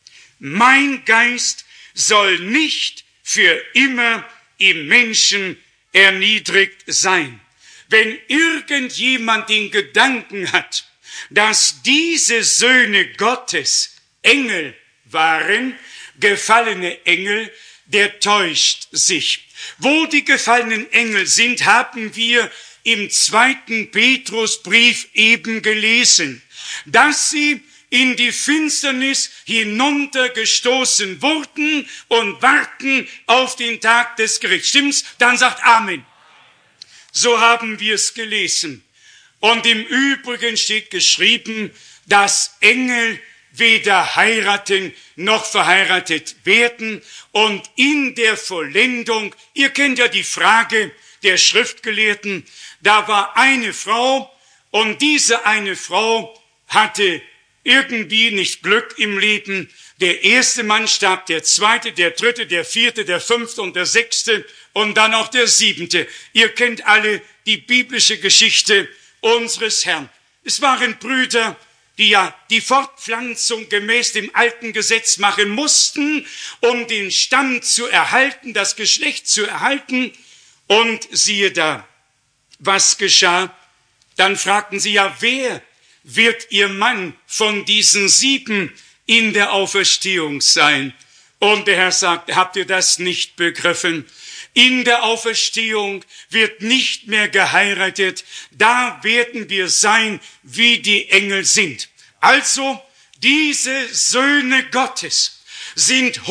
Mein Geist soll nicht für immer im Menschen erniedrigt sein. Wenn irgendjemand den Gedanken hat, dass diese Söhne Gottes Engel waren gefallene Engel, der täuscht sich. Wo die gefallenen Engel sind, haben wir im 2. Petrusbrief eben gelesen, dass sie in die Finsternis hinuntergestoßen wurden und warten auf den Tag des Gerichts. Stimmt's? Dann sagt Amen. So haben wir es gelesen. Und im Übrigen steht geschrieben, dass Engel weder heiraten noch verheiratet werden. Und in der Vollendung, ihr kennt ja die Frage der Schriftgelehrten, da war eine Frau und diese eine Frau hatte irgendwie nicht Glück im Leben. Der erste Mann starb, der zweite, der dritte, der vierte, der fünfte und der sechste und dann auch der siebente. Ihr kennt alle die biblische Geschichte unseres Herrn. Es waren Brüder, die ja die Fortpflanzung gemäß dem alten Gesetz machen mussten, um den Stamm zu erhalten, das Geschlecht zu erhalten. Und siehe da, was geschah? Dann fragten sie ja, wer wird ihr Mann von diesen 7 in der Auferstehung sein? Und der Herr sagt, habt ihr das nicht begriffen? In der Auferstehung wird nicht mehr geheiratet, da werden wir sein, wie die Engel sind. Also, diese Söhne Gottes sind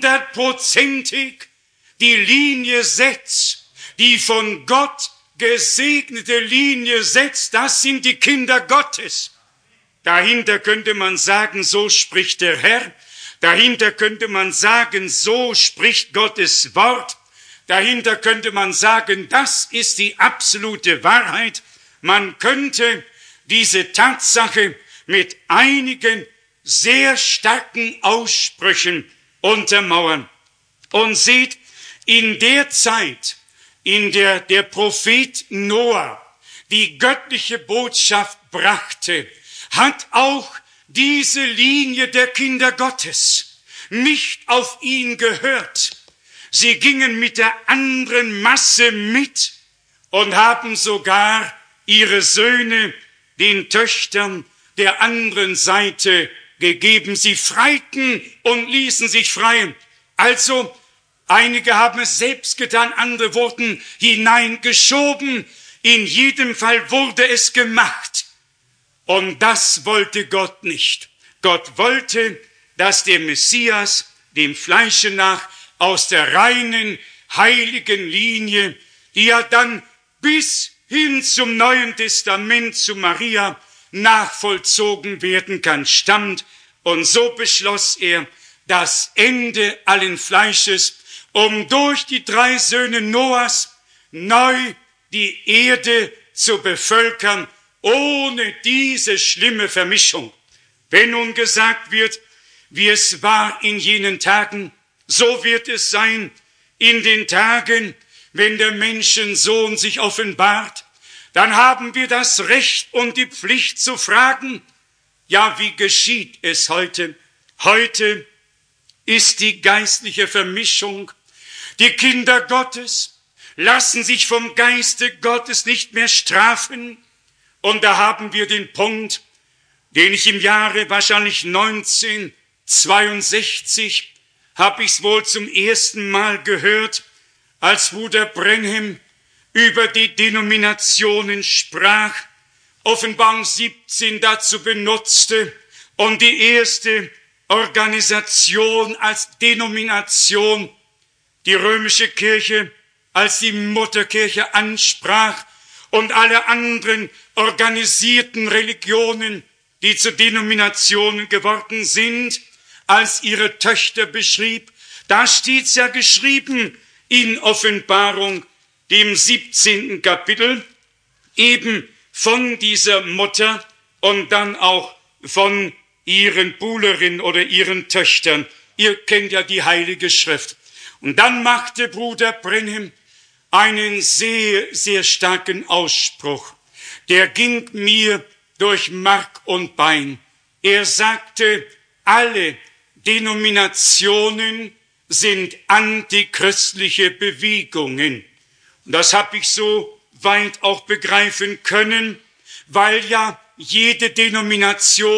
100%ig die Linie Seths, die von Gott gesegnete Linie Seths, das sind die Kinder Gottes. Dahinter könnte man sagen, so spricht der Herr. Dahinter könnte man sagen, so spricht Gottes Wort. Dahinter könnte man sagen, das ist die absolute Wahrheit. Man könnte diese Tatsache mit einigen sehr starken Aussprüchen untermauern. Und seht, in der Zeit, in der der Prophet Noah die göttliche Botschaft brachte, hat auch diese Linie der Kinder Gottes nicht auf ihn gehört. Sie gingen mit der anderen Masse mit und haben sogar ihre Söhne den Töchtern der anderen Seite gegeben. Sie freiten und ließen sich freien. Also, einige haben es selbst getan, andere wurden hineingeschoben. In jedem Fall wurde es gemacht. Und das wollte Gott nicht. Gott wollte, dass der Messias dem Fleische nach aus der reinen, heiligen Linie, die ja dann bis hin zum Neuen Testament zu Maria nachvollzogen werden kann, stammt. Und so beschloss er das Ende allen Fleisches, um durch die 3 Söhne Noahs neu die Erde zu bevölkern, ohne diese schlimme Vermischung. Wenn nun gesagt wird, wie es war in jenen Tagen, so wird es sein in den Tagen, wenn der Menschensohn sich offenbart, dann haben wir das Recht und die Pflicht zu fragen, ja, wie geschieht es heute? Heute ist die geistliche Vermischung. Die Kinder Gottes lassen sich vom Geiste Gottes nicht mehr strafen. Und da haben wir den Punkt, den ich im Jahre wahrscheinlich 1962 habe ich es wohl zum ersten Mal gehört, als Bruder Branham über die Denominationen sprach, Offenbarung 17 dazu benutzte und die erste Organisation als Denomination, die römische Kirche als die Mutterkirche ansprach und alle anderen organisierten Religionen, die zu Denominationen geworden sind, als ihre Töchter beschrieb. Da steht's ja geschrieben in Offenbarung, dem 17. Kapitel, eben von dieser Mutter und dann auch von ihren Buhlerinnen oder ihren Töchtern. Ihr kennt ja die Heilige Schrift. Und dann machte Bruder Branham einen sehr, sehr starken Ausspruch. Der ging mir durch Mark und Bein. Er sagte, alle Denominationen sind antichristliche Bewegungen. Und das habe ich so weit auch begreifen können, weil ja jede Denomination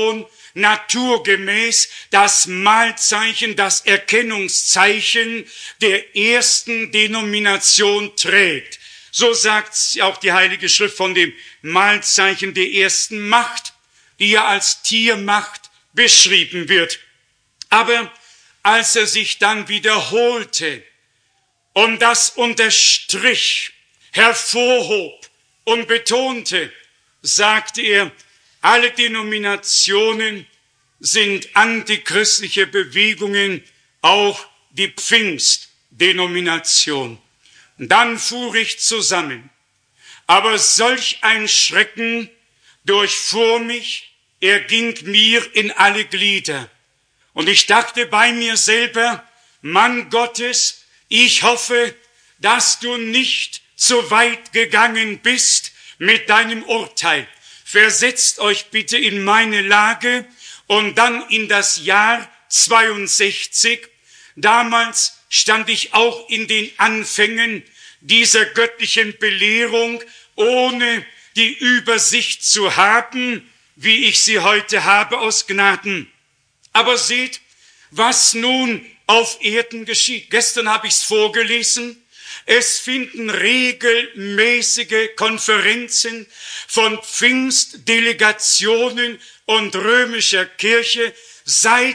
naturgemäß das Mahlzeichen, das Erkennungszeichen der ersten Denomination trägt. So sagt auch die Heilige Schrift von dem Mahlzeichen der ersten Macht, die ja als Tiermacht beschrieben wird. Aber als er sich dann wiederholte und das unterstrich, hervorhob und betonte, sagte er, alle Denominationen sind antichristliche Bewegungen, auch die Pfingstdenomination. Dann fuhr ich zusammen. Aber solch ein Schrecken durchfuhr mich, er ging mir in alle Glieder. Und ich dachte bei mir selber, Mann Gottes, ich hoffe, dass du nicht so weit gegangen bist mit deinem Urteil. Versetzt euch bitte in meine Lage und dann in das Jahr 62. Damals stand ich auch in den Anfängen dieser göttlichen Belehrung, ohne die Übersicht zu haben, wie ich sie heute habe aus Gnaden. Aber seht, was nun auf Erden geschieht. Gestern habe ich es vorgelesen. Es finden regelmäßige Konferenzen von Pfingstdelegationen und römischer Kirche seit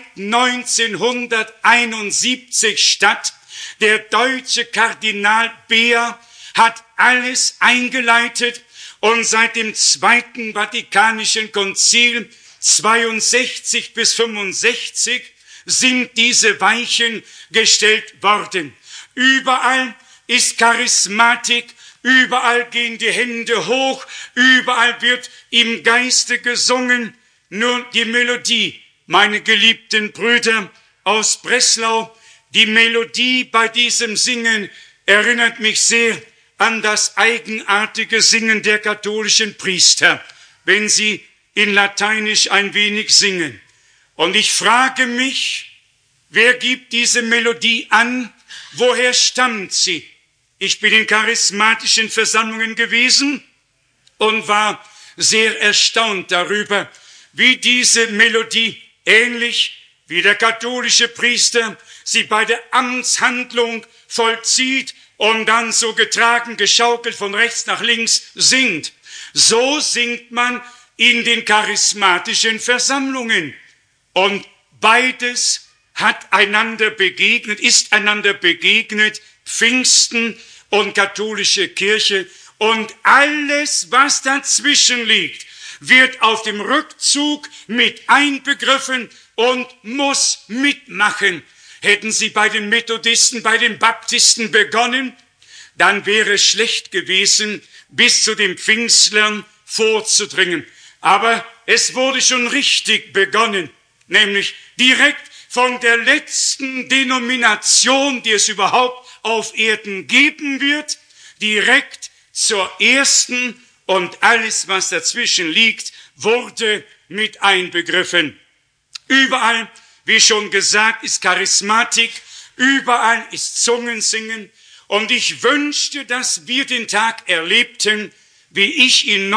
1971 statt. Der deutsche Kardinal Beer hat alles eingeleitet und seit dem Zweiten Vatikanischen Konzil 62 bis 65 sind diese Weichen gestellt worden. Überall ist Charismatik, überall gehen die Hände hoch, überall wird im Geiste gesungen. Nur die Melodie, meine geliebten Brüder aus Breslau, die Melodie bei diesem Singen erinnert mich sehr an das eigenartige Singen der katholischen Priester, wenn sie in Lateinisch ein wenig singen. Und ich frage mich, wer gibt diese Melodie an? Woher stammt sie? Ich bin in charismatischen Versammlungen gewesen und war sehr erstaunt darüber, wie diese Melodie ähnlich wie der katholische Priester sie bei der Amtshandlung vollzieht und dann so getragen, geschaukelt von rechts nach links singt. So singt man in den charismatischen Versammlungen. Und beides hat einander begegnet, ist einander begegnet, Pfingsten und katholische Kirche. Und alles, was dazwischen liegt, wird auf dem Rückzug mit einbegriffen und muss mitmachen. Hätten sie bei den Methodisten, bei den Baptisten begonnen, dann wäre es schlecht gewesen, bis zu den Pfingstlern vorzudringen. Aber es wurde schon richtig begonnen, nämlich direkt von der letzten Denomination, die es überhaupt auf Erden geben wird, direkt zur ersten, und alles, was dazwischen liegt, wurde mit einbegriffen. Überall, wie schon gesagt, ist Charismatik, überall ist Zungensingen, und ich wünschte, dass wir den Tag erlebten, wie ich ihn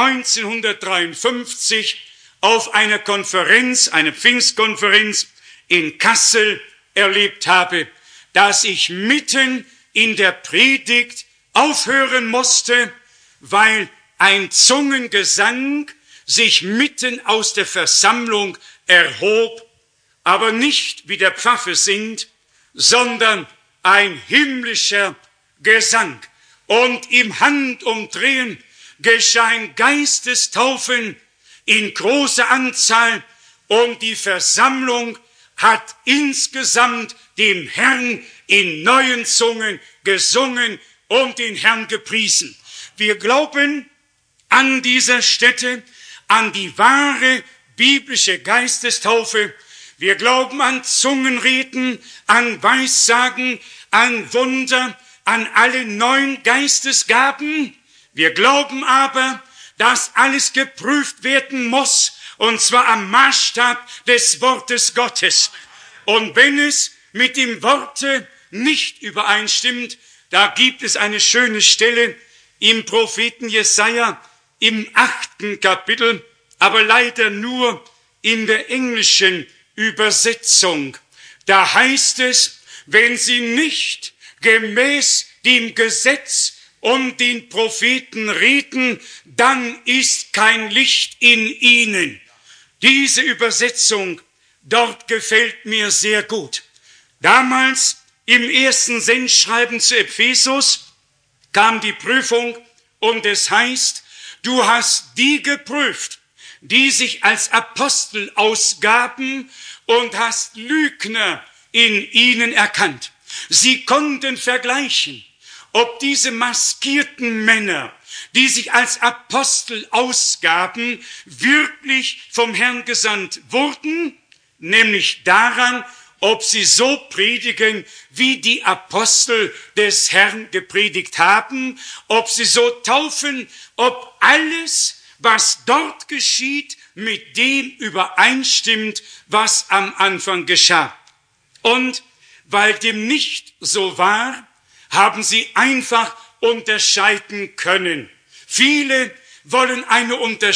1953 auf einer Konferenz, einer Pfingstkonferenz in Kassel erlebt habe, dass ich mitten in der Predigt aufhören musste, weil ein Zungengesang sich mitten aus der Versammlung erhob, aber nicht wie der Pfaffe singt, sondern ein himmlischer Gesang. Und im Handumdrehen geschahen Geistestaufen in großer Anzahl und die Versammlung hat insgesamt dem Herrn in neuen Zungen gesungen und den Herrn gepriesen. Wir glauben an dieser Stätte an die wahre biblische Geistestaufe. Wir glauben an Zungenreden, an Weissagen, an Wunder, an alle 9 Geistesgaben. Wir glauben aber, dass alles geprüft werden muss, und zwar am Maßstab des Wortes Gottes. Und wenn es mit dem Worte nicht übereinstimmt, da gibt es eine schöne Stelle im Propheten Jesaja im 8. Kapitel, aber leider nur in der englischen Übersetzung. Da heißt es, wenn sie nicht gemäß dem Gesetz und den Propheten reden, dann ist kein Licht in ihnen. Diese Übersetzung dort gefällt mir sehr gut. Damals im ersten Sendschreiben zu Ephesus kam die Prüfung und es heißt, du hast die geprüft, die sich als Apostel ausgaben und hast Lügner in ihnen erkannt. Sie konnten vergleichen, ob diese maskierten Männer, die sich als Apostel ausgaben, wirklich vom Herrn gesandt wurden, nämlich daran, ob sie so predigen, wie die Apostel des Herrn gepredigt haben, ob sie so taufen, ob alles, was dort geschieht, mit dem übereinstimmt, was am Anfang geschah. Und weil dem nicht so war, haben sie einfach unterscheiden können. Viele wollen eine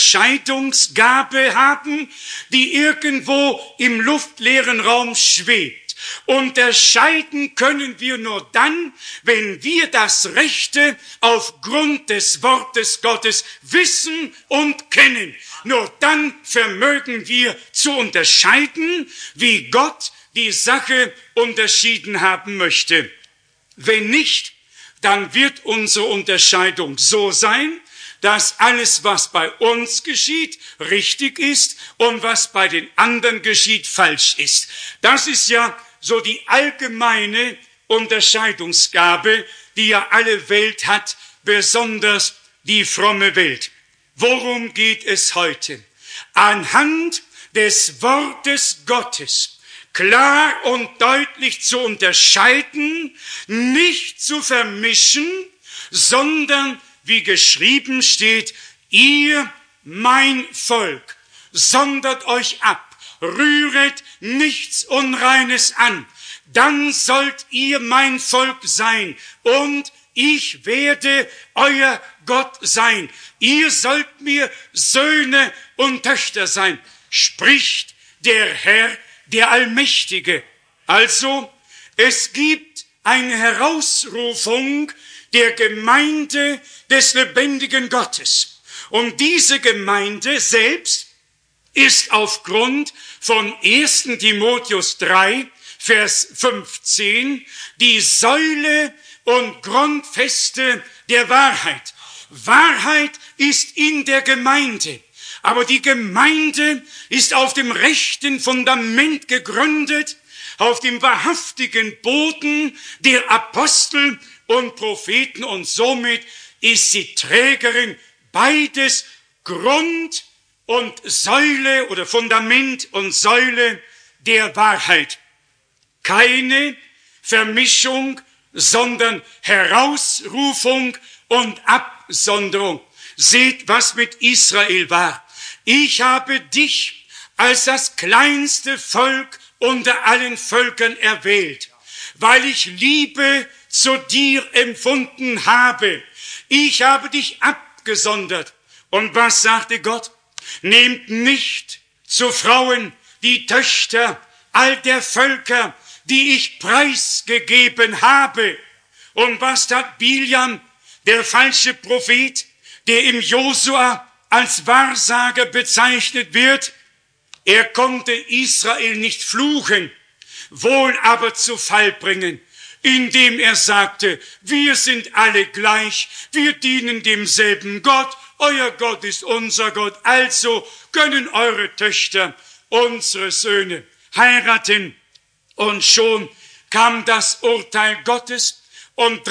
Unterscheidungsgabe haben, die irgendwo im luftleeren Raum schwebt. Unterscheiden können wir nur dann, wenn wir das Rechte aufgrund des Wortes Gottes wissen und kennen. Nur dann vermögen wir zu unterscheiden, wie Gott die Sache unterschieden haben möchte. Wenn nicht, dann wird unsere Unterscheidung so sein, dass alles, was bei uns geschieht, richtig ist und was bei den anderen geschieht, falsch ist. Das ist ja so die allgemeine Unterscheidungsgabe, die ja alle Welt hat, besonders die fromme Welt. Worum geht es heute? Anhand des Wortes Gottes klar und deutlich zu unterscheiden, nicht zu vermischen, sondern wie geschrieben steht, ihr, mein Volk, sondert euch ab, rühret nichts Unreines an, dann sollt ihr mein Volk sein und ich werde euer Gott sein. Ihr sollt mir Söhne und Töchter sein, spricht der Herr, der Allmächtige. Also, es gibt eine Herausrufung der Gemeinde des lebendigen Gottes. Und diese Gemeinde selbst ist aufgrund von 1. Timotheus 3, Vers 15, die Säule und Grundfeste der Wahrheit. Wahrheit ist in der Gemeinde. Aber die Gemeinde ist auf dem rechten Fundament gegründet, auf dem wahrhaftigen Boden der Apostel und Propheten und somit ist sie Trägerin beides, Grund und Säule oder Fundament und Säule der Wahrheit. Keine Vermischung, sondern Herausrufung und Absonderung. Seht, was mit Israel war. Ich habe dich als das kleinste Volk unter allen Völkern erwählt, weil ich Liebe zu dir empfunden habe. Ich habe dich abgesondert. Und was sagte Gott? Nehmt nicht zu Frauen die Töchter all der Völker, die ich preisgegeben habe. Und was tat Biljam, der falsche Prophet, der im Josua als Wahrsager bezeichnet wird? Er konnte Israel nicht fluchen, wohl aber zu Fall bringen, indem er sagte, wir sind alle gleich, wir dienen demselben Gott, euer Gott ist unser Gott, also können eure Töchter unsere Söhne heiraten. Und schon kam das Urteil Gottes und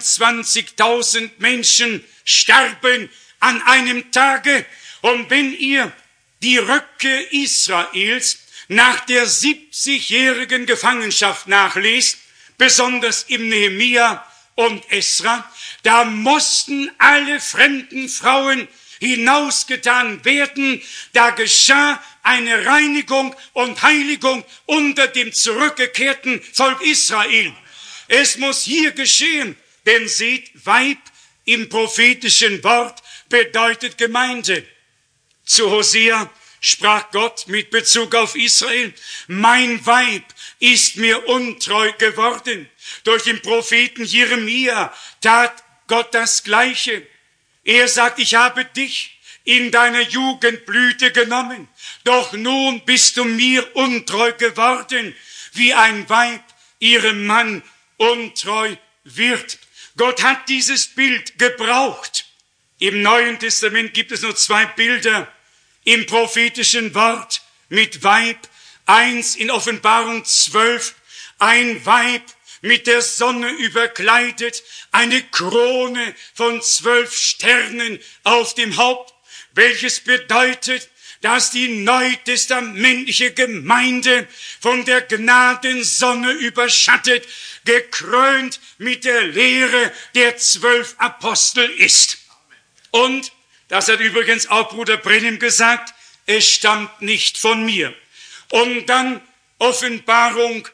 23.000 Menschen starben an einem Tage. Und wenn ihr die Röcke Israels nach der 70-jährigen Gefangenschaft nachlest, besonders im Nehemia und Esra, da mussten alle fremden Frauen hinausgetan werden, da geschah eine Reinigung und Heiligung unter dem zurückgekehrten Volk Israel. Es muss hier geschehen, denn seht, Weib im prophetischen Wort bedeutet Gemeinde. Zu Hosea sprach Gott mit Bezug auf Israel, mein Weib ist mir untreu geworden. Durch den Propheten Jeremia tat Gott das Gleiche. Er sagt, ich habe dich in deiner Jugendblüte genommen, doch nun bist du mir untreu geworden, wie ein Weib ihrem Mann untreu wird. Gott hat dieses Bild gebraucht. Im Neuen Testament gibt es nur 2 Bilder im prophetischen Wort mit Weib. Eins in Offenbarung 12, ein Weib mit der Sonne überkleidet, eine Krone von 12 Sternen auf dem Haupt, welches bedeutet, dass die neutestamentliche Gemeinde von der Gnadensonne überschattet, gekrönt mit der Lehre der 12 Apostel ist. Und, das hat übrigens auch Bruder Brennim gesagt, es stammt nicht von mir. Und dann Offenbarung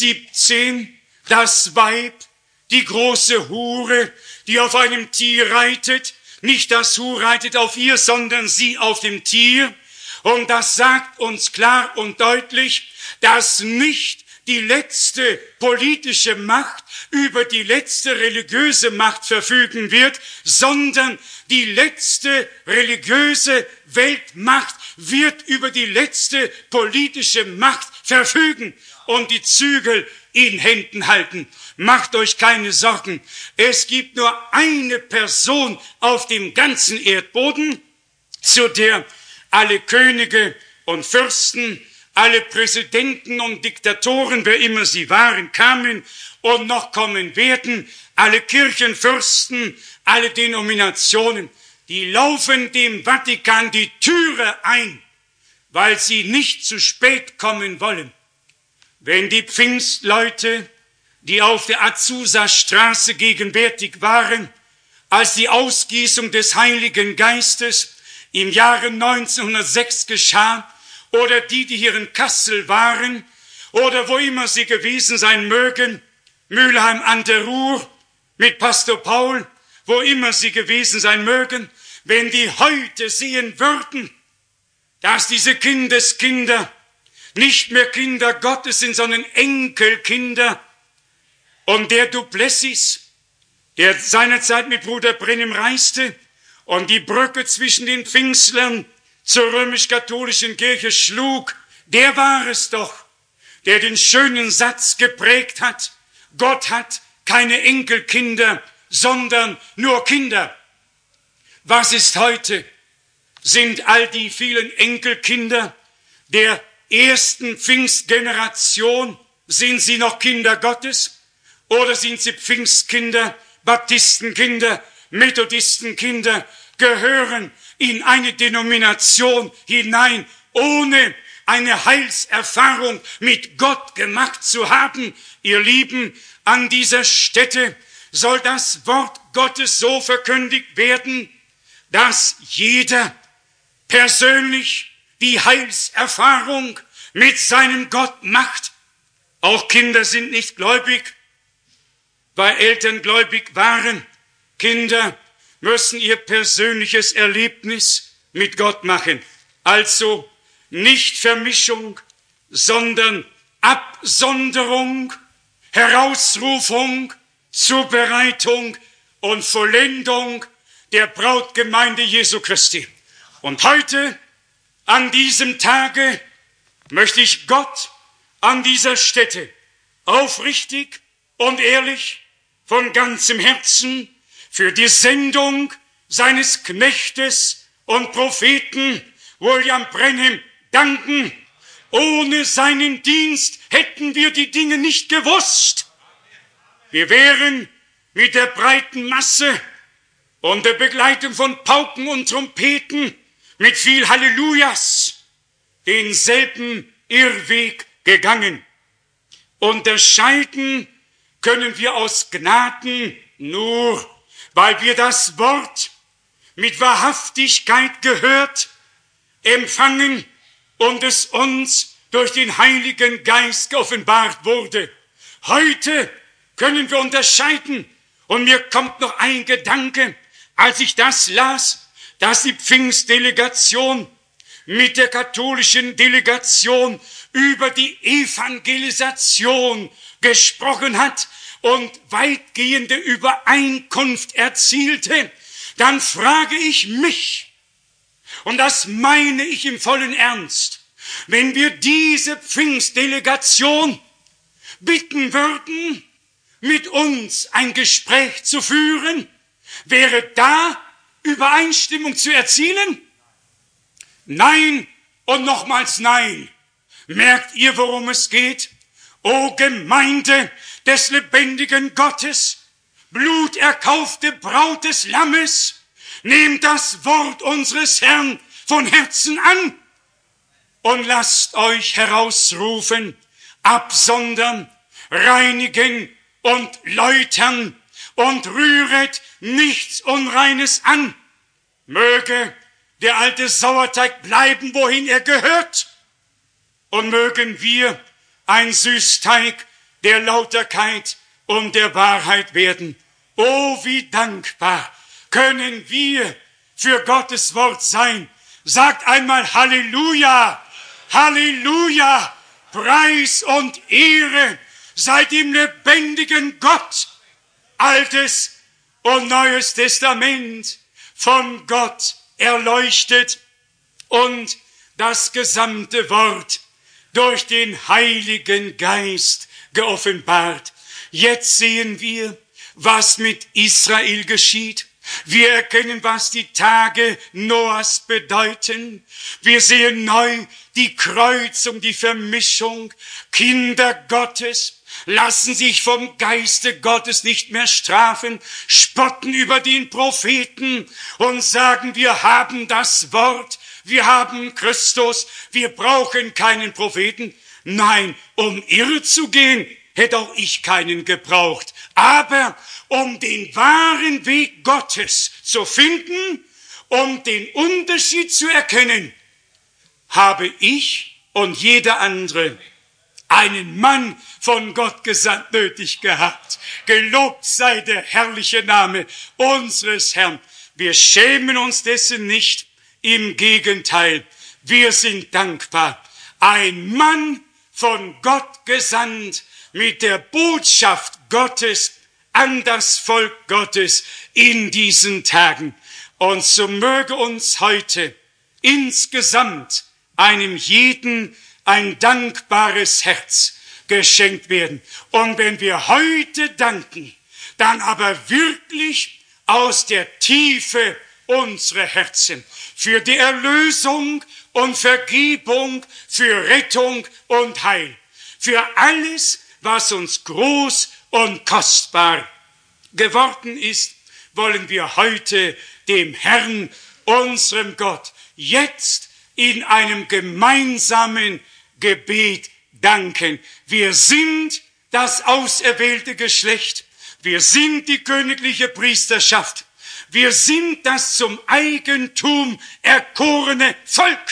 17, das Weib, die große Hure, die auf einem Tier reitet, nicht das Hure reitet auf ihr, sondern sie auf dem Tier. Und das sagt uns klar und deutlich, dass nicht die letzte politische Macht über die letzte religiöse Macht verfügen wird, sondern die letzte religiöse Weltmacht wird über die letzte politische Macht verfügen und die Zügel in Händen halten. Macht euch keine Sorgen. Es gibt nur eine Person auf dem ganzen Erdboden, zu der alle Könige und Fürsten, alle Präsidenten und Diktatoren, wer immer sie waren, kamen und noch kommen werden, alle Kirchenfürsten, alle Denominationen, die laufen dem Vatikan die Türe ein, weil sie nicht zu spät kommen wollen. Wenn die Pfingstleute, die auf der Azusa-Straße gegenwärtig waren, als die Ausgießung des Heiligen Geistes im Jahre 1906 geschah, oder die hier in Kassel waren, oder wo immer sie gewesen sein mögen, Mülheim an der Ruhr, mit Pastor Paul, wo immer sie gewesen sein mögen, wenn die heute sehen würden, dass diese Kindeskinder nicht mehr Kinder Gottes sind, sondern Enkelkinder, und der Du Plessis, der seinerzeit mit Bruder Brennim reiste und die Brücke zwischen den Pfingstlern zur römisch-katholischen Kirche schlug, der war es doch, der den schönen Satz geprägt hat, Gott hat keine Enkelkinder, sondern nur Kinder. Was ist heute? Sind all die vielen Enkelkinder der ersten Pfingstgeneration, sind sie noch Kinder Gottes? Oder sind sie Pfingstkinder, Baptistenkinder, Methodistenkinder, gehören in eine Denomination hinein, ohne eine Heilserfahrung mit Gott gemacht zu haben? Ihr Lieben, an dieser Stätte soll das Wort Gottes so verkündigt werden, dass jeder persönlich die Heilserfahrung mit seinem Gott macht. Auch Kinder sind nicht gläubig, weil Eltern gläubig waren. Kinder müssen ihr persönliches Erlebnis mit Gott machen. Also nicht Vermischung, sondern Absonderung, Herausrufung, Zubereitung und Vollendung der Brautgemeinde Jesu Christi. Und heute, an diesem Tage, möchte ich Gott an dieser Stätte aufrichtig und ehrlich von ganzem Herzen für die Sendung seines Knechtes und Propheten William Brennim danken. Ohne seinen Dienst hätten wir die Dinge nicht gewusst. Wir wären mit der breiten Masse und der Begleitung von Pauken und Trompeten mit viel Hallelujahs denselben Irrweg gegangen. Unterscheiden können wir aus Gnaden nur, weil wir das Wort mit Wahrhaftigkeit gehört, empfangen und es uns durch den Heiligen Geist geoffenbart wurde. Heute können wir unterscheiden, und mir kommt noch ein Gedanke, als ich das las, dass die Pfingstdelegation mit der katholischen Delegation über die Evangelisation gesprochen hat und weitgehende Übereinkunft erzielte, dann frage ich mich, und das meine ich im vollen Ernst, wenn wir diese Pfingstdelegation bitten würden, mit uns ein Gespräch zu führen, wäre da Übereinstimmung zu erzielen? Nein und nochmals nein. Merkt ihr, worum es geht? O Gemeinde des lebendigen Gottes, bluterkaufte Braut des Lammes, nehmt das Wort unseres Herrn von Herzen an und lasst euch herausrufen, absondern, reinigen und läutern und rühret nichts Unreines an. Möge der alte Sauerteig bleiben, wohin er gehört, und mögen wir ein Süßteig der Lauterkeit und der Wahrheit werden. Oh, wie dankbar können wir für Gottes Wort sein. Sagt einmal Halleluja, Halleluja, Preis und Ehre sei dem lebendigen Gott. Altes und Neues Testament von Gott erleuchtet und das gesamte Wort durch den Heiligen Geist geoffenbart. Jetzt sehen wir, was mit Israel geschieht. Wir erkennen, was die Tage Noahs bedeuten. Wir sehen neu die Kreuzung, die Vermischung. Kinder Gottes lassen sich vom Geiste Gottes nicht mehr strafen, spotten über den Propheten und sagen, wir haben das Wort, wir haben Christus, wir brauchen keinen Propheten. Nein, um irre zu gehen, hätte auch ich keinen gebraucht. Aber um den wahren Weg Gottes zu finden, um den Unterschied zu erkennen, habe ich und jeder andere einen Mann von Gott gesandt nötig gehabt. Gelobt sei der herrliche Name unseres Herrn. Wir schämen uns dessen nicht, im Gegenteil, wir sind dankbar. Ein Mann von Gott gesandt mit der Botschaft Gottes an das Volk Gottes in diesen Tagen. Und so möge uns heute insgesamt einem jeden ein dankbares Herz geschenkt werden. Und wenn wir heute danken, dann aber wirklich aus der Tiefe unserer Herzen für die Erlösung und Vergebung, für Rettung und Heil, für alles, was uns groß und kostbar geworden ist, wollen wir heute dem Herrn, unserem Gott, jetzt in einem gemeinsamen Gebet danken. Wir sind das auserwählte Geschlecht. Wir sind die königliche Priesterschaft. Wir sind das zum Eigentum erkorene Volk.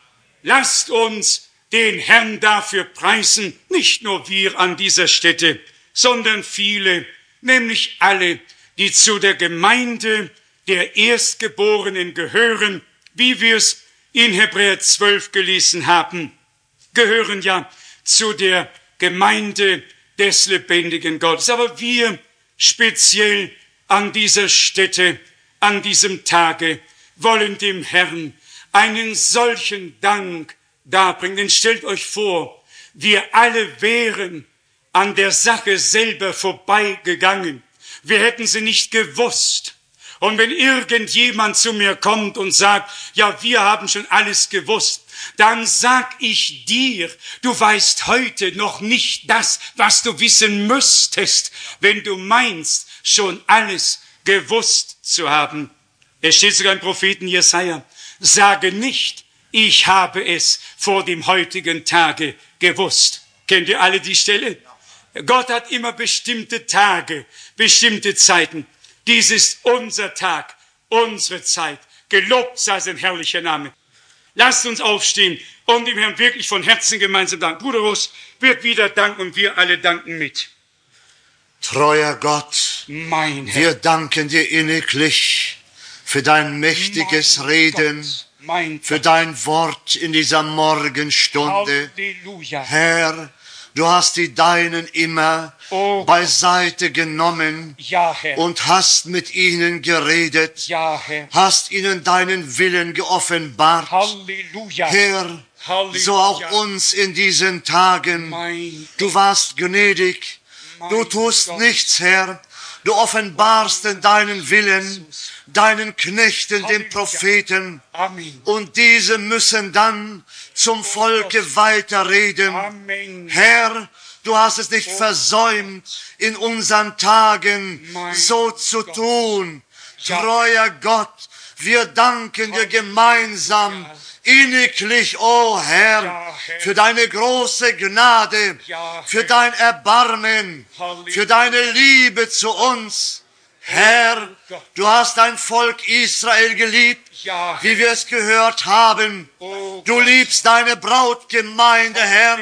Lasst uns den Herrn dafür preisen, nicht nur wir an dieser Stätte, sondern viele, nämlich alle, die zu der Gemeinde der Erstgeborenen gehören, wie wir es in Hebräer 12 gelesen haben, gehören ja zu der Gemeinde des lebendigen Gottes. Aber wir speziell an dieser Stätte, an diesem Tage, wollen dem Herrn einen solchen Dank darbringen. Denn stellt euch vor, wir alle wären an der Sache selber vorbeigegangen. Wir hätten sie nicht gewusst. Und wenn irgendjemand zu mir kommt und sagt, ja, wir haben schon alles gewusst, dann sag ich dir, du weißt heute noch nicht das, was du wissen müsstest, wenn du meinst, schon alles gewusst zu haben. Es steht sogar im Propheten Jesaja, sage nicht, ich habe es vor dem heutigen Tage gewusst. Kennt ihr alle die Stelle? Gott hat immer bestimmte Tage, bestimmte Zeiten. Dies ist unser Tag, unsere Zeit. Gelobt sei sein herrlicher Name. Lasst uns aufstehen und dem Herrn wirklich von Herzen gemeinsam danken. Bruder Russ wird wieder danken und wir alle danken mit. Treuer Gott, Mein Herr, wir danken dir inniglich für dein mächtiges Reden für dein Wort in dieser Morgenstunde. Halleluja. Herr, du hast die Deinen immer Oh, beiseite genommen ja, Herr. und hast mit ihnen geredet, Ja, Herr. hast ihnen deinen Willen geoffenbart. Halleluja. Herr, Halleluja. so auch uns in diesen Tagen. Mein Du warst gnädig, du Mein tust Gott. nichts, Herr. Du offenbarst in deinen Willen, deinen Knechten, den Halleluja. Propheten. Amen. Und diese müssen dann zum Volke weiterreden. Amen. Herr, du hast es nicht versäumt, in unseren Tagen Mein so zu Gott. tun. Ja. Treuer Gott, wir danken dir gemeinsam, inniglich, o Herr, Ja, Herr. für deine große Gnade, Ja, für Herr. dein Erbarmen, Halleluja. für deine Liebe zu uns. Herr, Gott. du hast dein Volk Israel geliebt, Ja, wie wir es gehört haben. Oh, Du liebst deine Brautgemeinde, Herr.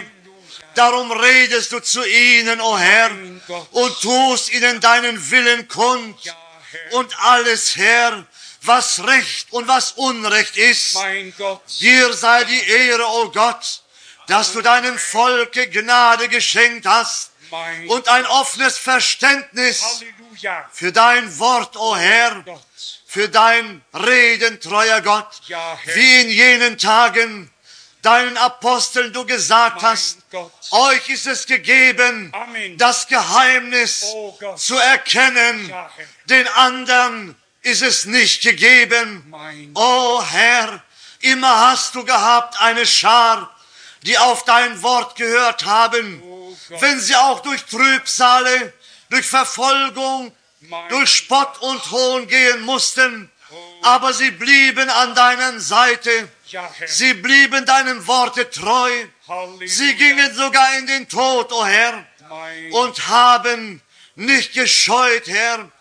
Darum redest du zu ihnen, o Herr, Mein Gott. und tust ihnen deinen Willen kund. Ja, Herr. Und alles, Herr, was Recht und was Unrecht ist, Mein Gott. dir sei die Ehre, o Gott, dass du deinem Volke Gnade geschenkt hast Mein und ein offenes Verständnis Halleluja. für dein Wort, o Herr, Gott. für dein Reden, treuer Gott, Ja, Herr. wie in jenen Tagen deinen Aposteln du gesagt hast, Mein Gott. euch ist es gegeben, Amen. das Geheimnis Oh Gott. zu erkennen, Ja, Herr. den anderen ist es nicht gegeben. Mein O Herr, immer hast du gehabt eine Schar, die auf dein Wort gehört haben, Oh Gott. wenn sie auch durch Trübsale, durch Verfolgung, Mein durch Spott und Hohn gehen mussten, aber sie blieben an deiner Seite, Ja, Herr. sie blieben deinem Worte treu, Halleluja. sie gingen sogar in den Tod, o Herr, Mein und haben nicht gescheut, Herr,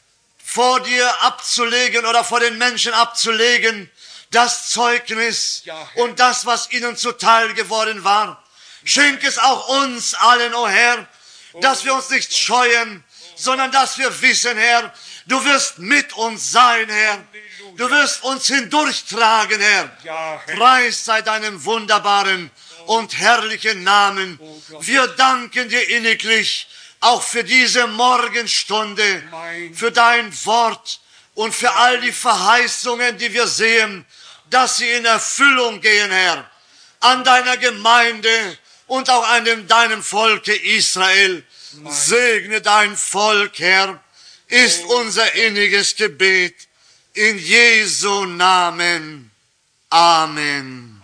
vor dir abzulegen oder vor den Menschen abzulegen, das Zeugnis Ja, Herr. und das, was ihnen zuteil geworden war. Schenk es auch uns allen, o Herr, dass wir uns nicht scheuen, sondern dass wir wissen, Herr, du wirst mit uns sein, Herr. Du wirst uns hindurchtragen, Herr. Ja, Herr. Preis sei deinem wunderbaren und herrlichen Namen. Wir danken dir inniglich, auch für diese Morgenstunde, für dein Wort und für all die Verheißungen, die wir sehen, dass sie in Erfüllung gehen, Herr, an deiner Gemeinde und auch an deinem Volke Israel. Segne dein Volk, Herr, ist unser inniges Gebet. In Jesu Namen. Amen.